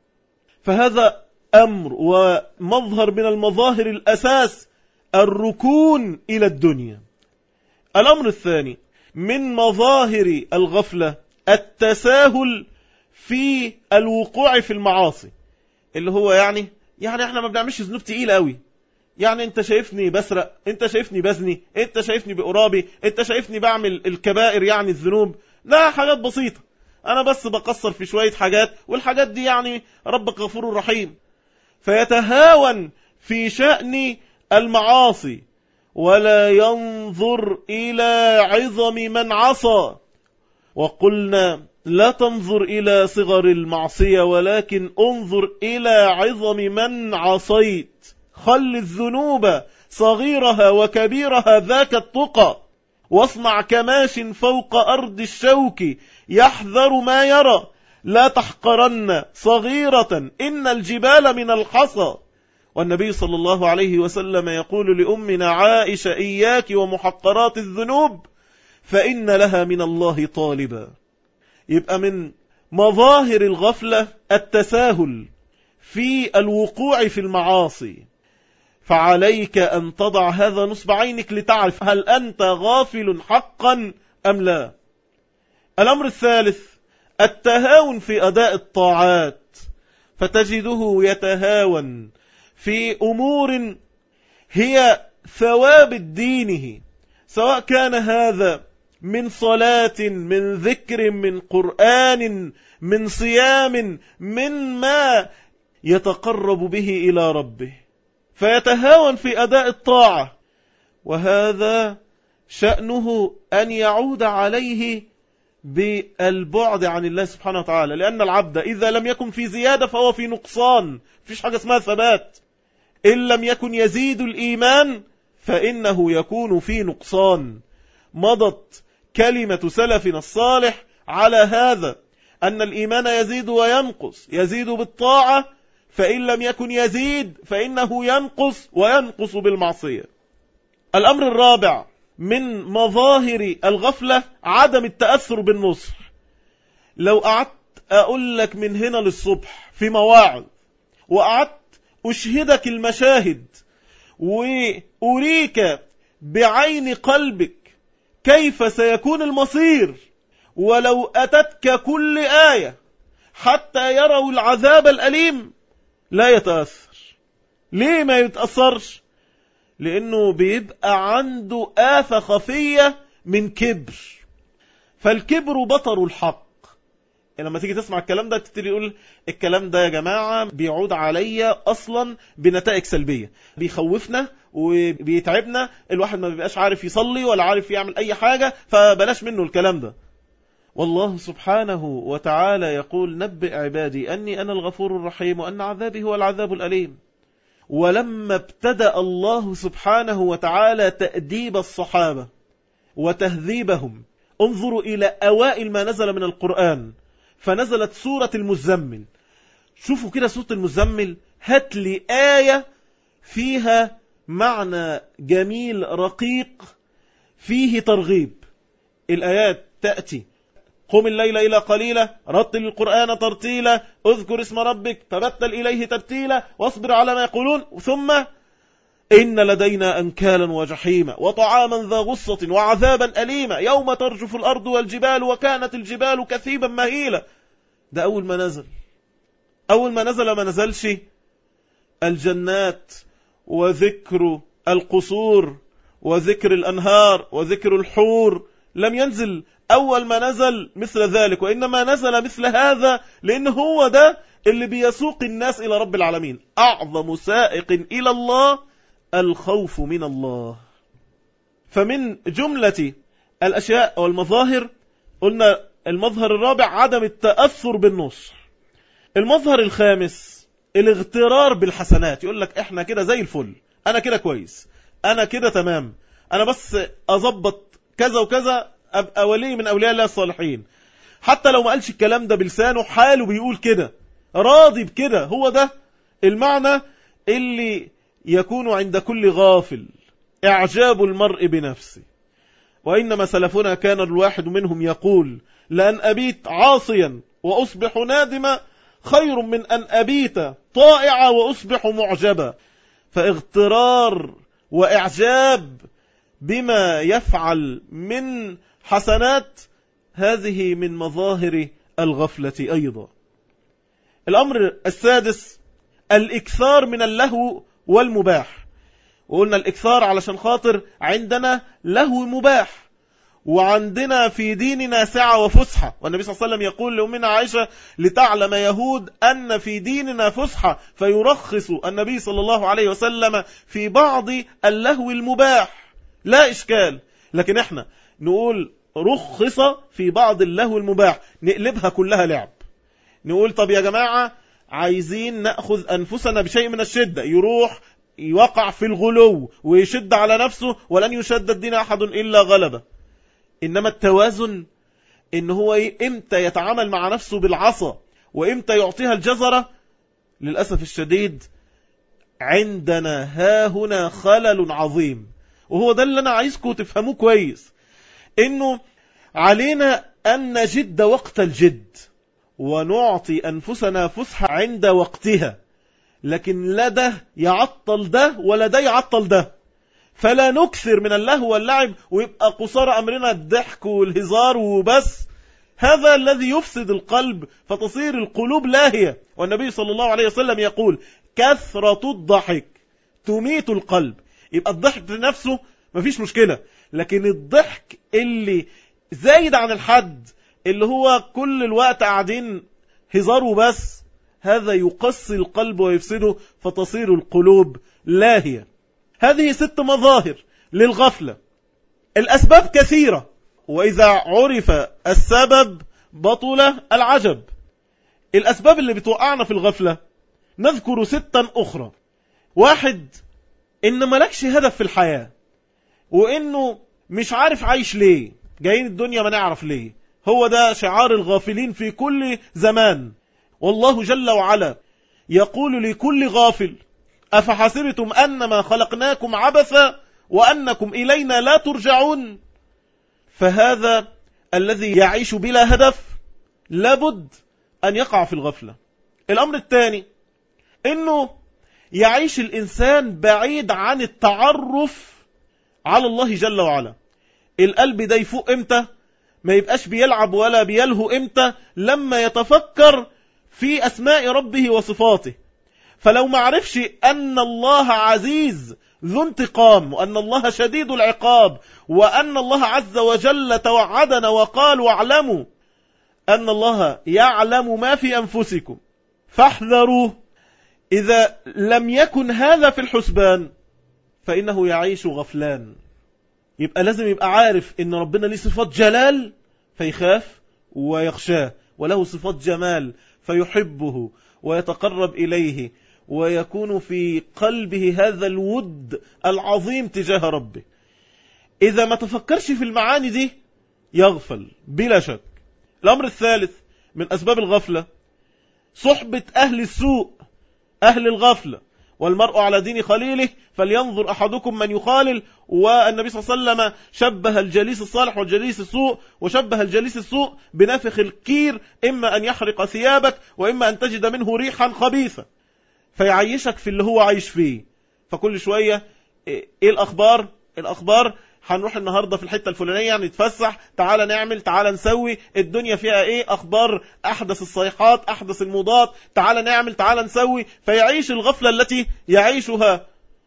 فهذا أمر ومظهر من المظاهر الأساس الركون إلى الدنيا. الأمر الثاني من مظاهر الغفلة التساهل في الوقوع في المعاصي، اللي هو يعني يعني احنا ما بنعملش ذنوب تقيلة قوي، يعني انت شايفني بسرق، انت شايفني بزني، انت شايفني بقرابي، انت شايفني بعمل الكبائر يعني الذنوب، لا حاجات بسيطة، انا بس بقصر في شوية حاجات، والحاجات دي يعني ربك غفور رحيم. فيتهاون في شأن المعاصي ولا ينظر إلى عظم من عصى. وقلنا لا تنظر إلى صغر المعصية ولكن انظر إلى عظم من عصيت. خل الذنوب صغيرها وكبيرها ذاك التقى، واصنع كماش فوق أرض الشوك يحذر ما يرى، لا تحقرن صغيرة إن الجبال من الحصى. والنبي صلى الله عليه وسلم يقول لأمنا عائشة إياك ومحقرات الذنوب فإن لها من الله طالبا. يبقى من مظاهر الغفلة التساهل في الوقوع في المعاصي، فعليك أن تضع هذا نصب عينك لتعرف هل أنت غافل حقا أم لا. الأمر الثالث التهاون في أداء الطاعات، فتجده يتهاون في أمور هي ثواب دينه، سواء كان هذا من صلاة، من ذكر، من قرآن، من صيام، من ما يتقرب به إلى ربه، فيتهاون في أداء الطاعة، وهذا شأنه أن يعود عليه بالبعد عن الله سبحانه وتعالى، لأن العبد إذا لم يكن في زيادة فهو في نقصان، فيش حاجة اسمها ثبات. إن لم يكن يزيد الإيمان فإنه يكون في نقصان. مضت كلمة سلفنا الصالح على هذا، أن الإيمان يزيد وينقص، يزيد بالطاعة، فإن لم يكن يزيد فإنه ينقص، وينقص بالمعصية. الأمر الرابع من مظاهر الغفلة عدم التأثر بالنصح. لو قعدت أقول لك من هنا للصبح في مواعظ، وقعدت أشهدك المشاهد وأريك بعين قلبك كيف سيكون المصير، ولو أتتك كل آية حتى يروا العذاب الأليم لا يتأثر. ليه ما يتأثرش؟ لأنه بيبقى عنده آفة خفية من كبر، فالكبر بطر الحق. لما تيجي تسمع الكلام ده تبتدي يقول الكلام ده يا جماعة بيعود عليا أصلا بنتائج سلبية، بيخوفنا وبيتعبنا، الواحد ما بيبقاش عارف يصلي ولا عارف يعمل أي حاجة، فبلاش منه الكلام ده. والله سبحانه وتعالى يقول نبئ عبادي أني أنا الغفور الرحيم وأن عذابي هو العذاب الأليم. ولما ابتدأ الله سبحانه وتعالى تأديب الصحابة وتهذيبهم، انظروا إلى أوائل ما نزل من القرآن، فنزلت سورة المزمل. شوفوا كده سورة المزمل، هات لي آية فيها معنى جميل رقيق فيه ترغيب. الآيات تأتي قم الليل إلى قليلة، رتل القرآن ترتيلا، اذكر اسم ربك، تبتل إليه تبتيلا، واصبر على ما يقولون، ثم إن لدينا أنكالا وجحيما وطعاما ذا غصة وعذابا أليما يوم ترجف الأرض والجبال وكانت الجبال كثيبا مهيلا. ده أول ما نزل. أول ما نزل ما نزلش الجنات وذكر القصور وذكر الأنهار وذكر الحور، لم ينزل أول ما نزل مثل ذلك، وإنما نزل مثل هذا لأن هو ده اللي بيسوق الناس إلى رب العالمين. أعظم سائق إلى الله الخوف من الله. فمن جملة الأشياء والمظاهر قلنا المظهر الرابع عدم التأثر بالنصح. المظهر الخامس الاغترار بالحسنات، يقول لك احنا كده زي الفل، انا كده كويس، انا كده تمام، انا بس اضبط كذا وكذا ابقى ولي من اولياء الله الصالحين. حتى لو ما قالش الكلام ده بلسانه، حاله بيقول كده، راضي بكده. هو ده المعنى اللي يكون عند كل غافل، اعجاب المرء بنفسه. وإنما سلفنا كان الواحد منهم يقول لأن أبيت عاصيا وأصبح نادما خير من أن أبيت طائعا وأصبح معجبا. فاغترار وإعجاب بما يفعل من حسنات هذه من مظاهر الغفلة أيضا. الأمر السادس الإكثار من اللهو والمباح. وقلنا الإكثار علشان خاطر عندنا لهو مباح، وعندنا في ديننا سعة وفسحة. والنبي صلى الله عليه وسلم يقول لأمنا عائشة لتعلم يهود أن في ديننا فسحة، فيرخص النبي صلى الله عليه وسلم في بعض اللهو المباح لا إشكال. لكن احنا نقول رخص في بعض اللهو المباح، نقلبها كلها لعب. نقول طب يا جماعة عايزين نأخذ أنفسنا بشيء من الشدة، يروح يوقع في الغلو ويشد على نفسه، ولن يشد الدين أحد إلا غلبه. إنما التوازن إن هو إمتى يتعامل مع نفسه بالعصا وإمتى يعطيها الجزرة. للأسف الشديد عندنا ها هنا خلل عظيم، وهو ده اللي أنا عايزكم تفهموه كويس، إنه علينا أن نجد وقت الجد ونعطي أنفسنا فسحة عند وقتها، لكن لا ده يعطل ده ولا ده يعطل ده. فلا نكثر من اللهو واللعب ويبقى قصار أمرنا الضحك والهزار وبس. هذا الذي يفسد القلب، فتصير القلوب لاهية. والنبي صلى الله عليه وسلم يقول كثرة الضحك تميت القلب. يبقى الضحك نفسه مفيش مشكلة، لكن الضحك اللي زايد عن الحد، اللي هو كل الوقت قاعدين هزار وبس، هذا يقسي القلب ويفسده، فتصير القلوب لاهية. هذه ست مظاهر للغفلة. الأسباب كثيرة، وإذا عرف السبب بطل العجب. الأسباب اللي بتوقعنا في الغفلة نذكر ستا أخرى. واحد، إن ملكش هدف في الحياة، وإنه مش عارف عايش ليه، جايين الدنيا ما نعرف ليه. هو ده شعار الغافلين في كل زمان. والله جل وعلا يقول لكل غافل أفحسبتم أنما خلقناكم عبثا وأنكم إلينا لا ترجعون. فهذا الذي يعيش بلا هدف لابد أن يقع في الغفلة. الأمر الثاني إنه يعيش الإنسان بعيد عن التعرف على الله جل وعلا. القلب ده يفوق إمتى؟ ما يبقاش بيلعب ولا بيلهو إمتى؟ لما يتفكر في أسماء ربه وصفاته. فلو ما عرفش أن الله عزيز ذو انتقام، وأن الله شديد العقاب، وأن الله عز وجل توعدنا وقال واعلموا أن الله يعلم ما في أنفسكم فاحذروه، إذا لم يكن هذا في الحسبان فإنه يعيش غفلان. يبقى لازم يبقى عارف إن ربنا له صفات جلال فيخاف ويخشاه، وله صفات جمال فيحبه ويتقرب إليه، ويكون في قلبه هذا الود العظيم تجاه ربه. إذا ما تفكرش في المعاني دي يغفل بلا شك. الأمر الثالث من أسباب الغفلة صحبة أهل السوء، أهل الغفلة. والمرء على دين خليله فلينظر أحدكم من يخالل. والنبي صلى الله عليه وسلم شبه الجليس الصالح والجليس السوء، وشبه الجليس السوء بنافخ الكير، إما أن يحرق ثيابك وإما أن تجد منه ريحا خبيثة، فيعيشك في اللي هو عايش فيه. فكل شوية إيه الأخبار؟ الأخبار هنروح النهاردة في الحتة الفلانية نتفسح، تعال نعمل، تعال نسوي، الدنيا فيها ايه، اخبار احدث الصيحات، احدث الموضات، تعال نعمل، تعال نسوي، فيعيش الغفلة التي يعيشها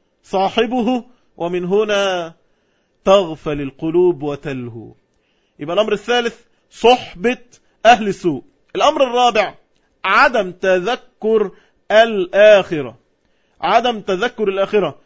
صاحبه، ومن هنا تغفل القلوب وتلهو. يبقى الامر الثالث صحبة اهل السوء. الامر الرابع عدم تذكر الآخرة، عدم تذكر الآخرة.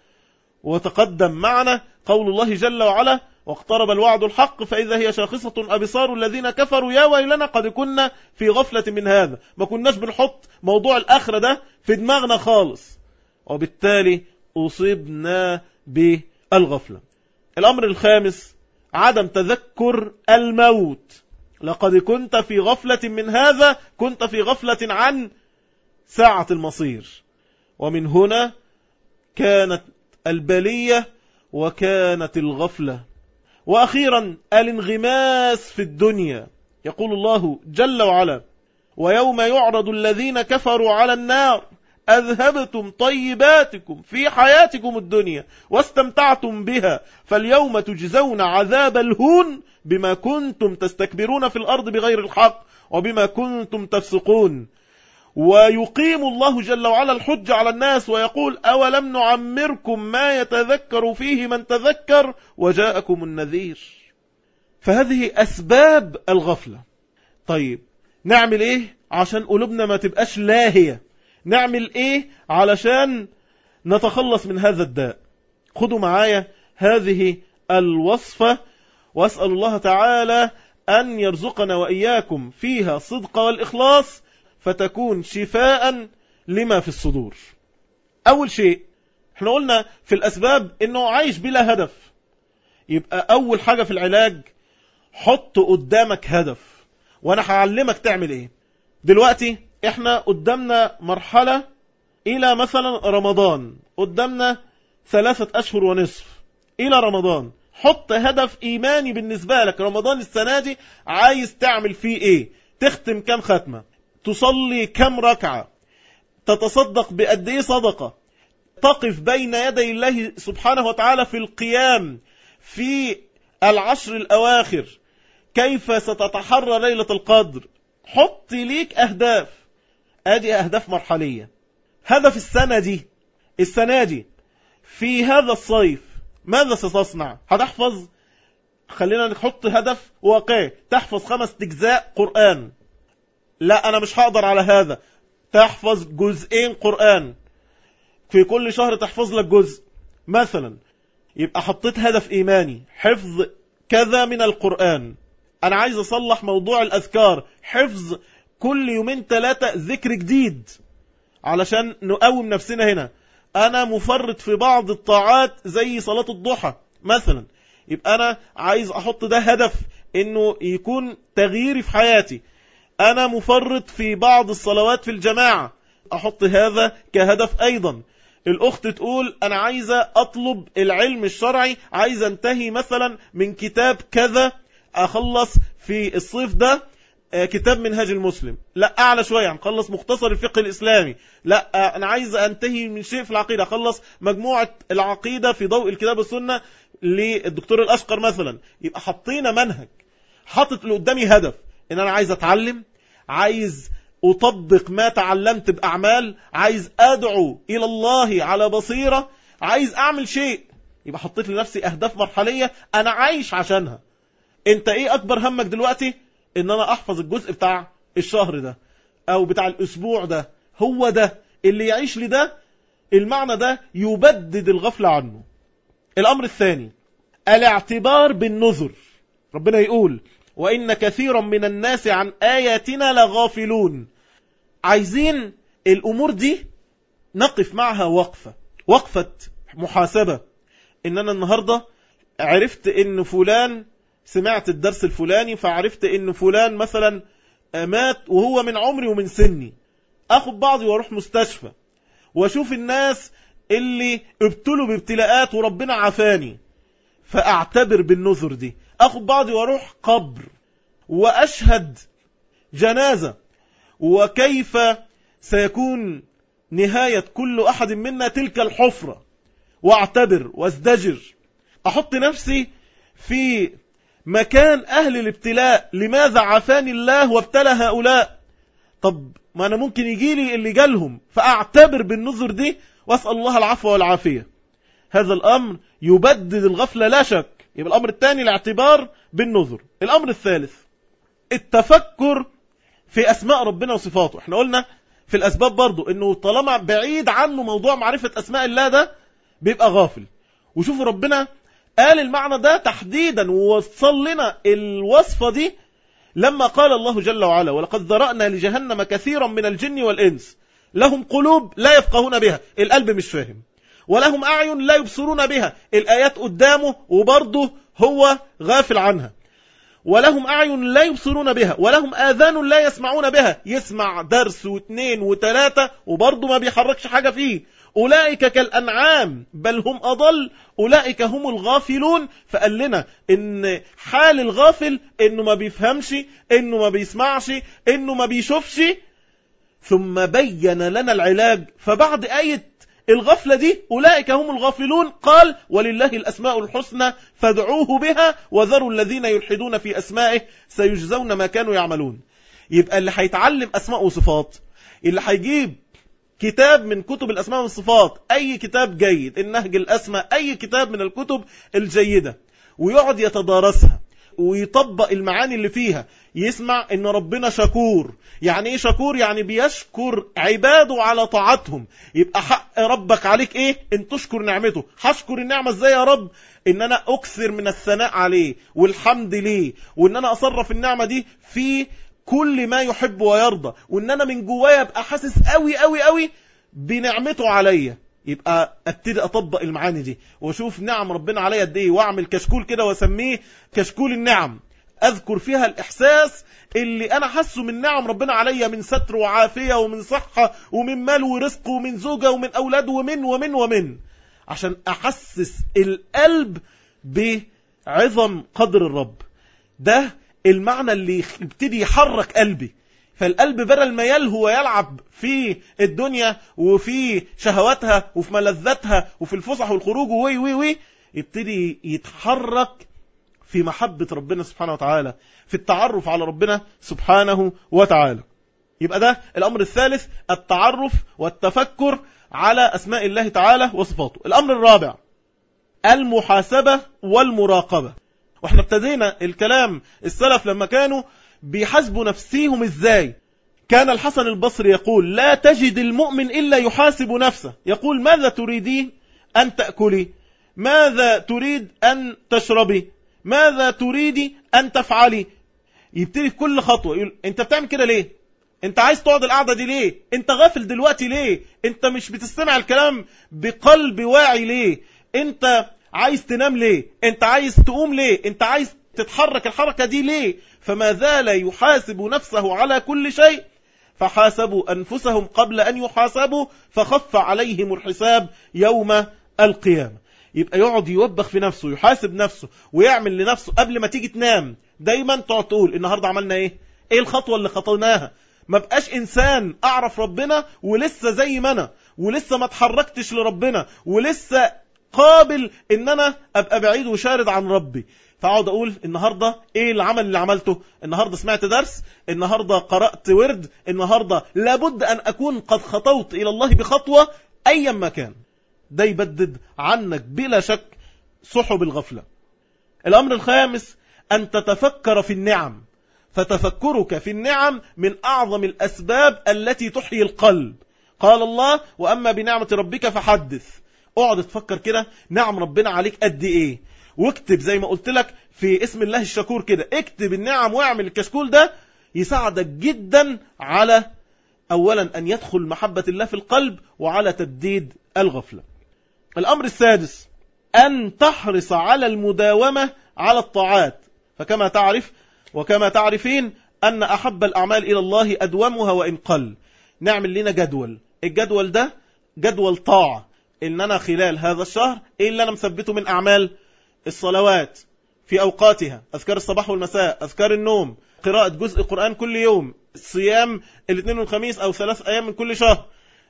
وتقدم معنا قول الله جل وعلا: واقترب الوعد الحق فإذا هي شاخصة أبصار الذين كفروا يا ويلنا قد كنا في غفلة من هذا. ما كناش بنحط موضوع الآخرة ده في دماغنا خالص، وبالتالي أصيبنا بالغفلة. الأمر الخامس عدم تذكر الموت. لقد كنت في غفلة من هذا، كنت في غفلة عن ساعة المصير. ومن هنا كانت البلية وكانت الغفلة. وأخيرا الانغماس في الدنيا. يقول الله جل وعلا: ويوم يعرض الذين كفروا على النار أذهبتم طيباتكم في حياتكم الدنيا واستمتعتم بها فاليوم تجزون عذاب الهون بما كنتم تستكبرون في الأرض بغير الحق وبما كنتم تفسقون. ويقيم الله جل وعلا الحج على الناس ويقول: أولم نعمركم ما يتذكر فيه من تذكر وجاءكم النذير. فهذه أسباب الغفلة. طيب نعمل إيه عشان قلوبنا ما تبقاش لاهية؟ نعمل إيه علشان نتخلص من هذا الداء؟ خدوا معايا هذه الوصفة، وأسأل الله تعالى أن يرزقنا وإياكم فيها صدق والإخلاص فتكون شفاء لما في الصدور. أول شيء احنا قلنا في الأسباب إنه عايش بلا هدف. يبقى أول حاجة في العلاج حط قدامك هدف. وأنا هعلمك تعمل إيه. دلوقتي احنا قدامنا مرحلة إلى مثلا رمضان، قدامنا ثلاثة أشهر ونصف إلى رمضان. حط هدف إيماني بالنسبة لك. رمضان السنة دي عايز تعمل فيه إيه؟ تختم كم ختمة؟ تصلي كم ركعة؟ تتصدق بقد ايه صدقة؟ تقف بين يدي الله سبحانه وتعالى في القيام في العشر الأواخر، كيف ستتحرى ليلة القدر؟ حط ليك أهداف. ادي أهداف مرحلية. هدف السنة دي، السنة دي في هذا الصيف ماذا ستصنع؟ هتحفظ، خلينا نحط هدف واقعي، تحفظ خمس أجزاء قرآن. لا أنا مش هقدر على هذا. تحفظ جزئين قرآن في كل شهر، تحفظ لك جزء مثلا. يبقى حطيت هدف إيماني، حفظ كذا من القرآن. أنا عايز أصلح موضوع الأذكار، حفظ كل يومين ثلاثة ذكر جديد علشان نقوم نفسنا هنا. أنا مفرط في بعض الطاعات زي صلاة الضحى مثلا، يبقى أنا عايز أحط ده هدف إنه يكون تغييري في حياتي. أنا مفرط في بعض الصلوات في الجماعة، أحط هذا كهدف أيضا. الأخت تقول أنا عايزة أطلب العلم الشرعي، عايزة انتهي مثلا من كتاب كذا، أخلص في الصيف ده كتاب منهاج المسلم. لا أعلى شوية، هنخلص مختصر الفقه الإسلامي. لا أنا عايزة أنتهي من شيء في العقيدة، أخلص مجموعة العقيدة في ضوء الكتاب والسنة للدكتور الأشقر مثلا. يبقى حطينا منهج، حطت اللي قدامي هدف إن أنا عايز أتعلم، عايز أطبق ما تعلمت بأعمال، عايز أدعو إلى الله على بصيرة، عايز أعمل شيء. يبقى حطيت لنفسي أهداف مرحلية أنا عايش عشانها. أنت إيه أكبر همك دلوقتي؟ إن أنا أحفظ الجزء بتاع الشهر ده أو بتاع الأسبوع ده. هو ده اللي يعيش لده، المعنى ده يبدد الغفلة عنه. الأمر الثاني الاعتبار بالنذر. ربنا يقول: وإن كثيرا من الناس عن آياتنا لغافلون. عايزين الأمور دي نقف معها وقفة، وقفة محاسبة. إن أنا النهاردة عرفت إن فلان، سمعت الدرس الفلاني فعرفت إن فلان مثلا مات وهو من عمري ومن سني. أخذ بعضي واروح مستشفى واشوف الناس اللي ابتلوا بابتلاءات وربنا عافاني، فأعتبر بالنذر دي. أخذ بعضي واروح قبر وأشهد جنازة، وكيف سيكون نهاية كل أحد منا تلك الحفرة، واعتبر وازدجر. أحط نفسي في مكان أهل الابتلاء، لماذا عافاني الله وابتلى هؤلاء؟ طب ما أنا ممكن يجيلي اللي جالهم، فأعتبر بالنذر دي وأسأل الله العفو والعافية. هذا الأمر يبدد الغفلة لا شك. يبقى الأمر الثاني الاعتبار بالنذر. الأمر الثالث التفكر في أسماء ربنا وصفاته. احنا قلنا في الأسباب برضو إنه طالما بعيد عنه موضوع معرفة أسماء الله ده بيبقى غافل. وشوفوا ربنا قال المعنى ده تحديدا ووصل لنا الوصفة دي لما قال الله جل وعلا: ولقد ذرأنا لجهنم كثيرا من الجن والإنس لهم قلوب لا يفقهون بها، القلب مش فاهم، ولهم أعين لا يبصرون بها، الآيات قدامه وبرضه هو غافل عنها، ولهم أعين لا يبصرون بها، ولهم آذان لا يسمعون بها، يسمع درس واثنين وثلاثة وبرضه ما بيحركش حاجة فيه. أولئك كالأنعام بل هم أضل، أولئك هم الغافلون. فقال لنا إن حال الغافل إنه ما بيفهمش، إنه ما بيسمعش، إنه ما بيشوفش. ثم بين لنا العلاج، فبعد آية الغفلة دي أولئك هم الغافلون قال: ولله الأسماء الحسنى فادعوه بها وذروا الذين يلحدون في أسمائه سيجزون ما كانوا يعملون. يبقى اللي هيتعلم أسماء وصفات، اللي هيجيب كتاب من كتب الأسماء والصفات، أي كتاب جيد، النهج الأسماء، أي كتاب من الكتب الجيدة، ويقعد يتدارسها ويطبق المعاني اللي فيها، يسمع ان ربنا شكور. يعني ايه شكور؟ يعني بيشكر عباده على طاعتهم. يبقى حق ربك عليك ايه؟ ان تشكر نعمته. هشكر النعمة ازاي يا رب؟ ان انا اكثر من الثناء عليه والحمد ليه، وان انا اصرف النعمة دي في كل ما يحب ويرضى، وان انا من جوايا ابقى حاسس قوي قوي قوي بنعمته عليا. يبقى ابتدي اطبق المعاني دي واشوف نعم ربنا عليا قد ايه، واعمل كشكول كده واسميه كشكول النعم، اذكر فيها الاحساس اللي انا حاسه من نعم ربنا عليا، من ستر وعافية ومن صحة ومن مال ورزق ومن زوجة ومن اولاد ومن ومن ومن عشان احسس القلب بعظم قدر الرب. ده المعنى اللي يبتدي يحرك قلبي. فالقلب بدل ما يلهو ويلعب في الدنيا وفي شهواتها وفي ملذاتها وفي الفسح والخروج وي وي وي يبتدي يتحرك في محبة ربنا سبحانه وتعالى، في التعرف على ربنا سبحانه وتعالى. يبقى ده الأمر الثالث، التعرف والتفكر على أسماء الله تعالى وصفاته. الأمر الرابع المحاسبة والمراقبة. واحنا ابتدينا الكلام السلف لما كانوا بيحاسبوا نفسيهم ازاي. كان الحسن البصري يقول: لا تجد المؤمن إلا يحاسب نفسه. يقول: ماذا تريدين أن تأكلي؟ ماذا تريد أن تشربي؟ ماذا تريدي أن تفعلي؟ يبتدي في كل خطوة يقول: انت بتعمل كده ليه؟ انت عايز تقعد القعدة دي ليه؟ انت غافل دلوقتي ليه؟ انت مش بتستمع الكلام بقلب واعي ليه؟ انت عايز تنام ليه؟ انت عايز تقوم ليه؟ انت عايز تتحرك الحركة دي ليه؟ فما زال يحاسب نفسه على كل شيء. فحاسبوا أنفسهم قبل أن يحاسبوا فخف عليهم الحساب يوم القيامة. يبقى يقعد يوبخ في نفسه، يحاسب نفسه ويعمل لنفسه قبل ما تيجي تنام. دايما تقعد تقول: النهاردة عملنا ايه؟ ايه الخطوة اللي خطوناها؟ ما بقاش إنسان أعرف ربنا ولسه زي ما أنا، ولسه ما تحركتش لربنا، ولسه قابل إن أنا أبقى بعيد وشارد عن ربي. فأقعد أقول: النهاردة إيه العمل اللي عملته؟ النهاردة سمعت درس، النهاردة قرأت ورد، النهاردة لابد أن أكون قد خطوت إلى الله بخطوة أيا ما كان. ده يبدد عنك بلا شك سحب الغفلة. الأمر الخامس أن تتفكر في النعم. فتفكرك في النعم من أعظم الأسباب التي تحيي القلب. قال الله: وأما بنعمة ربك فحدث. اقعد تفكر كده نعم ربنا عليك قد إيه، واكتب زي ما قلت لك في اسم الله الشكور كده، اكتب النعم واعمل الكشكول ده. يساعدك جدا على أولا أن يدخل محبة الله في القلب، وعلى تبديد الغفلة. الأمر السادس أن تحرص على المداومة على الطاعات. فكما تعرف وكما تعرفين أن أحب الأعمال إلى الله أدومها وإن قل. نعمل لنا جدول، الجدول ده جدول طاعة، إن أنا خلال هذا الشهر إيه اللي أنا مثبته من أعمال؟ الصلوات في أوقاتها، أذكار الصباح والمساء، أذكار النوم، قراءة جزء قرآن كل يوم، صيام الاثنين والخميس أو ثلاث أيام من كل شهر،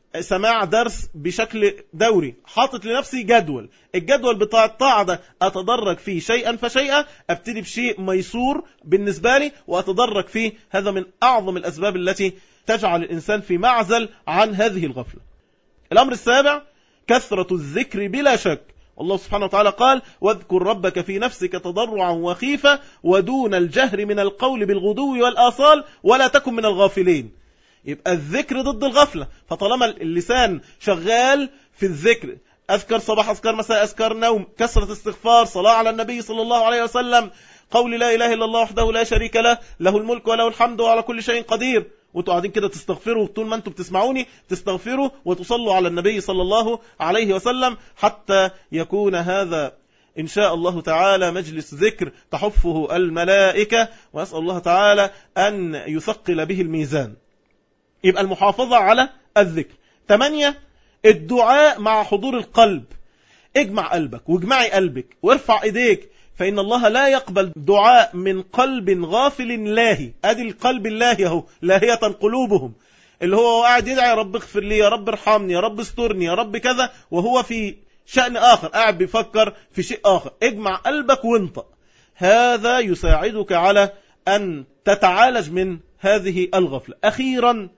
سماع درس بشكل دوري، حاطط لنفسي جدول، الجدول بتاع الطاعة ده أتدرج فيه شيئا فشيئا، أبتدي بشيء ميسور بالنسبة لي وأتدرج فيه. هذا من أعظم الأسباب التي تجعل الإنسان في معزل عن هذه الغفلة. الأمر السابع كثرة الذكر بلا شك. الله سبحانه وتعالى قال: واذكر ربك في نفسك تضرعا وخيفة ودون الجهر من القول بالغدو والآصال ولا تكن من الغافلين. يبقى الذكر ضد الغفلة، فطالما اللسان شغال في الذكر، أذكر صباح، أذكر مساء، أذكر نوم، كثرة استغفار، صلاة على النبي صلى الله عليه وسلم، قول لا إله إلا الله وحده لا شريك له، له الملك وله الحمد وعلى كل شيء قدير. وانتوا قاعدين كده تستغفروا، طول ما انتوا بتسمعوني تستغفروا وتصلوا على النبي صلى الله عليه وسلم، حتى يكون هذا إن شاء الله تعالى مجلس ذكر تحفه الملائكة، وأسأل الله تعالى أن يثقل به الميزان. يبقى المحافظة على الذكر. ثمانية الدعاء مع حضور القلب. اجمع قلبك واجمعي قلبك وارفع ايديك، فإن الله لا يقبل دعاء من قلب غافل لاهي. ادي القلب اللاهي اهو، لاهية قلوبهم، اللي هو قاعد يدعي يا رب اغفر لي، يا رب ارحمني، يا رب استرني، يا رب كذا، وهو في شأن آخر، قاعد بيفكر في شيء آخر. اجمع قلبك وانطق، هذا يساعدك على أن تتعالج من هذه الغفلة. أخيرا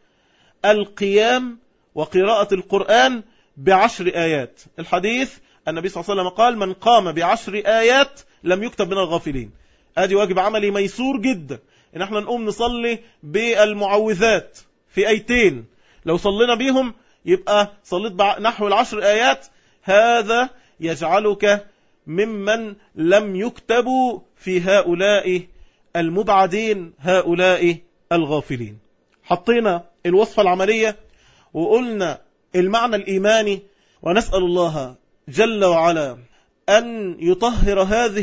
القيام وقراءة القرآن بعشر آيات. الحديث النبي صلى الله عليه وسلم قال: من قام بعشر آيات لم يكتب من الغافلين. ادي واجب عملي ميسور جدا، ان احنا نقوم نصلي بالمعوذات في ايتين، لو صلينا بيهم يبقى صليت نحو العشر آيات. هذا يجعلك ممن لم يكتبوا في هؤلاء المبعدين، هؤلاء الغافلين. حطينا الوصفة العملية وقلنا المعنى الإيماني، ونسأل الله جل وعلا أن يطهر هذه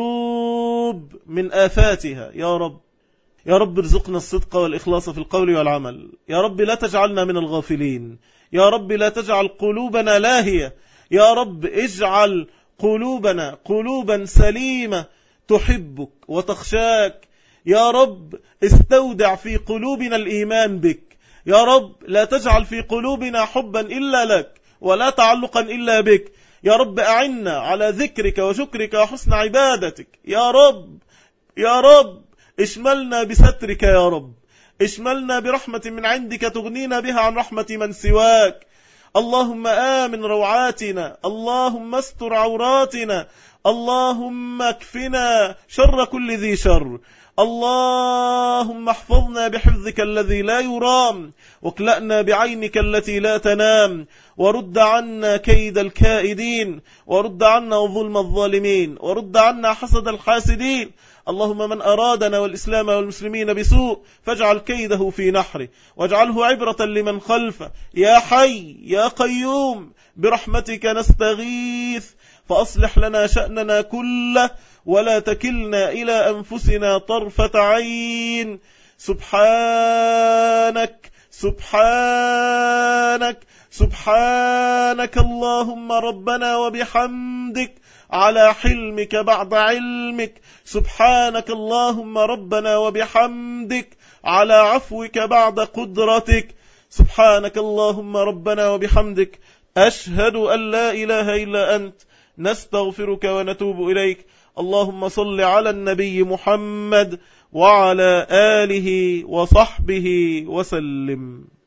القلوب من آفاتها يا رب. يا رب ارزقنا الصدق والإخلاص في القول والعمل. يا رب لا تجعلنا من الغافلين. يا رب لا تجعل قلوبنا لاهية. يا رب اجعل قلوبنا قلوبا سليمة تحبك وتخشاك. يا رب استودع في قلوبنا الإيمان بك. يا رب لا تجعل في قلوبنا حبا إلا لك ولا تعلقا إلا بك. يا رب أعنا على ذكرك وشكرك وحسن عبادتك. يا رب يا رب اشملنا بسترك. يا رب اشملنا برحمة من عندك تغنينا بها عن رحمة من سواك. اللهم آمن روعاتنا، اللهم استر عوراتنا، اللهم اكفنا شر كل ذي شر. اللهم احفظنا بحفظك الذي لا يرام، واكلأنا بعينك التي لا تنام، ورد عنا كيد الكائدين، ورد عنا ظلم الظالمين، ورد عنا حسد الحاسدين. اللهم من أرادنا والإسلام والمسلمين بسوء فاجعل كيده في نحره، واجعله عبرة لمن خلفه. يا حي يا قيوم برحمتك نستغيث، فأصلح لنا شأننا كله ولا تكلنا إلى أنفسنا طرفة عين. سبحانك سبحانك سبحانك اللهم ربنا وبحمدك على حلمك بعد علمك. سبحانك اللهم ربنا وبحمدك على عفوك بعد قدرتك. سبحانك اللهم ربنا وبحمدك أشهد أن لا إله إلا أنت، نستغفرك ونتوب إليك. اللهم صل على النبي محمد وعلى آله وصحبه وسلم.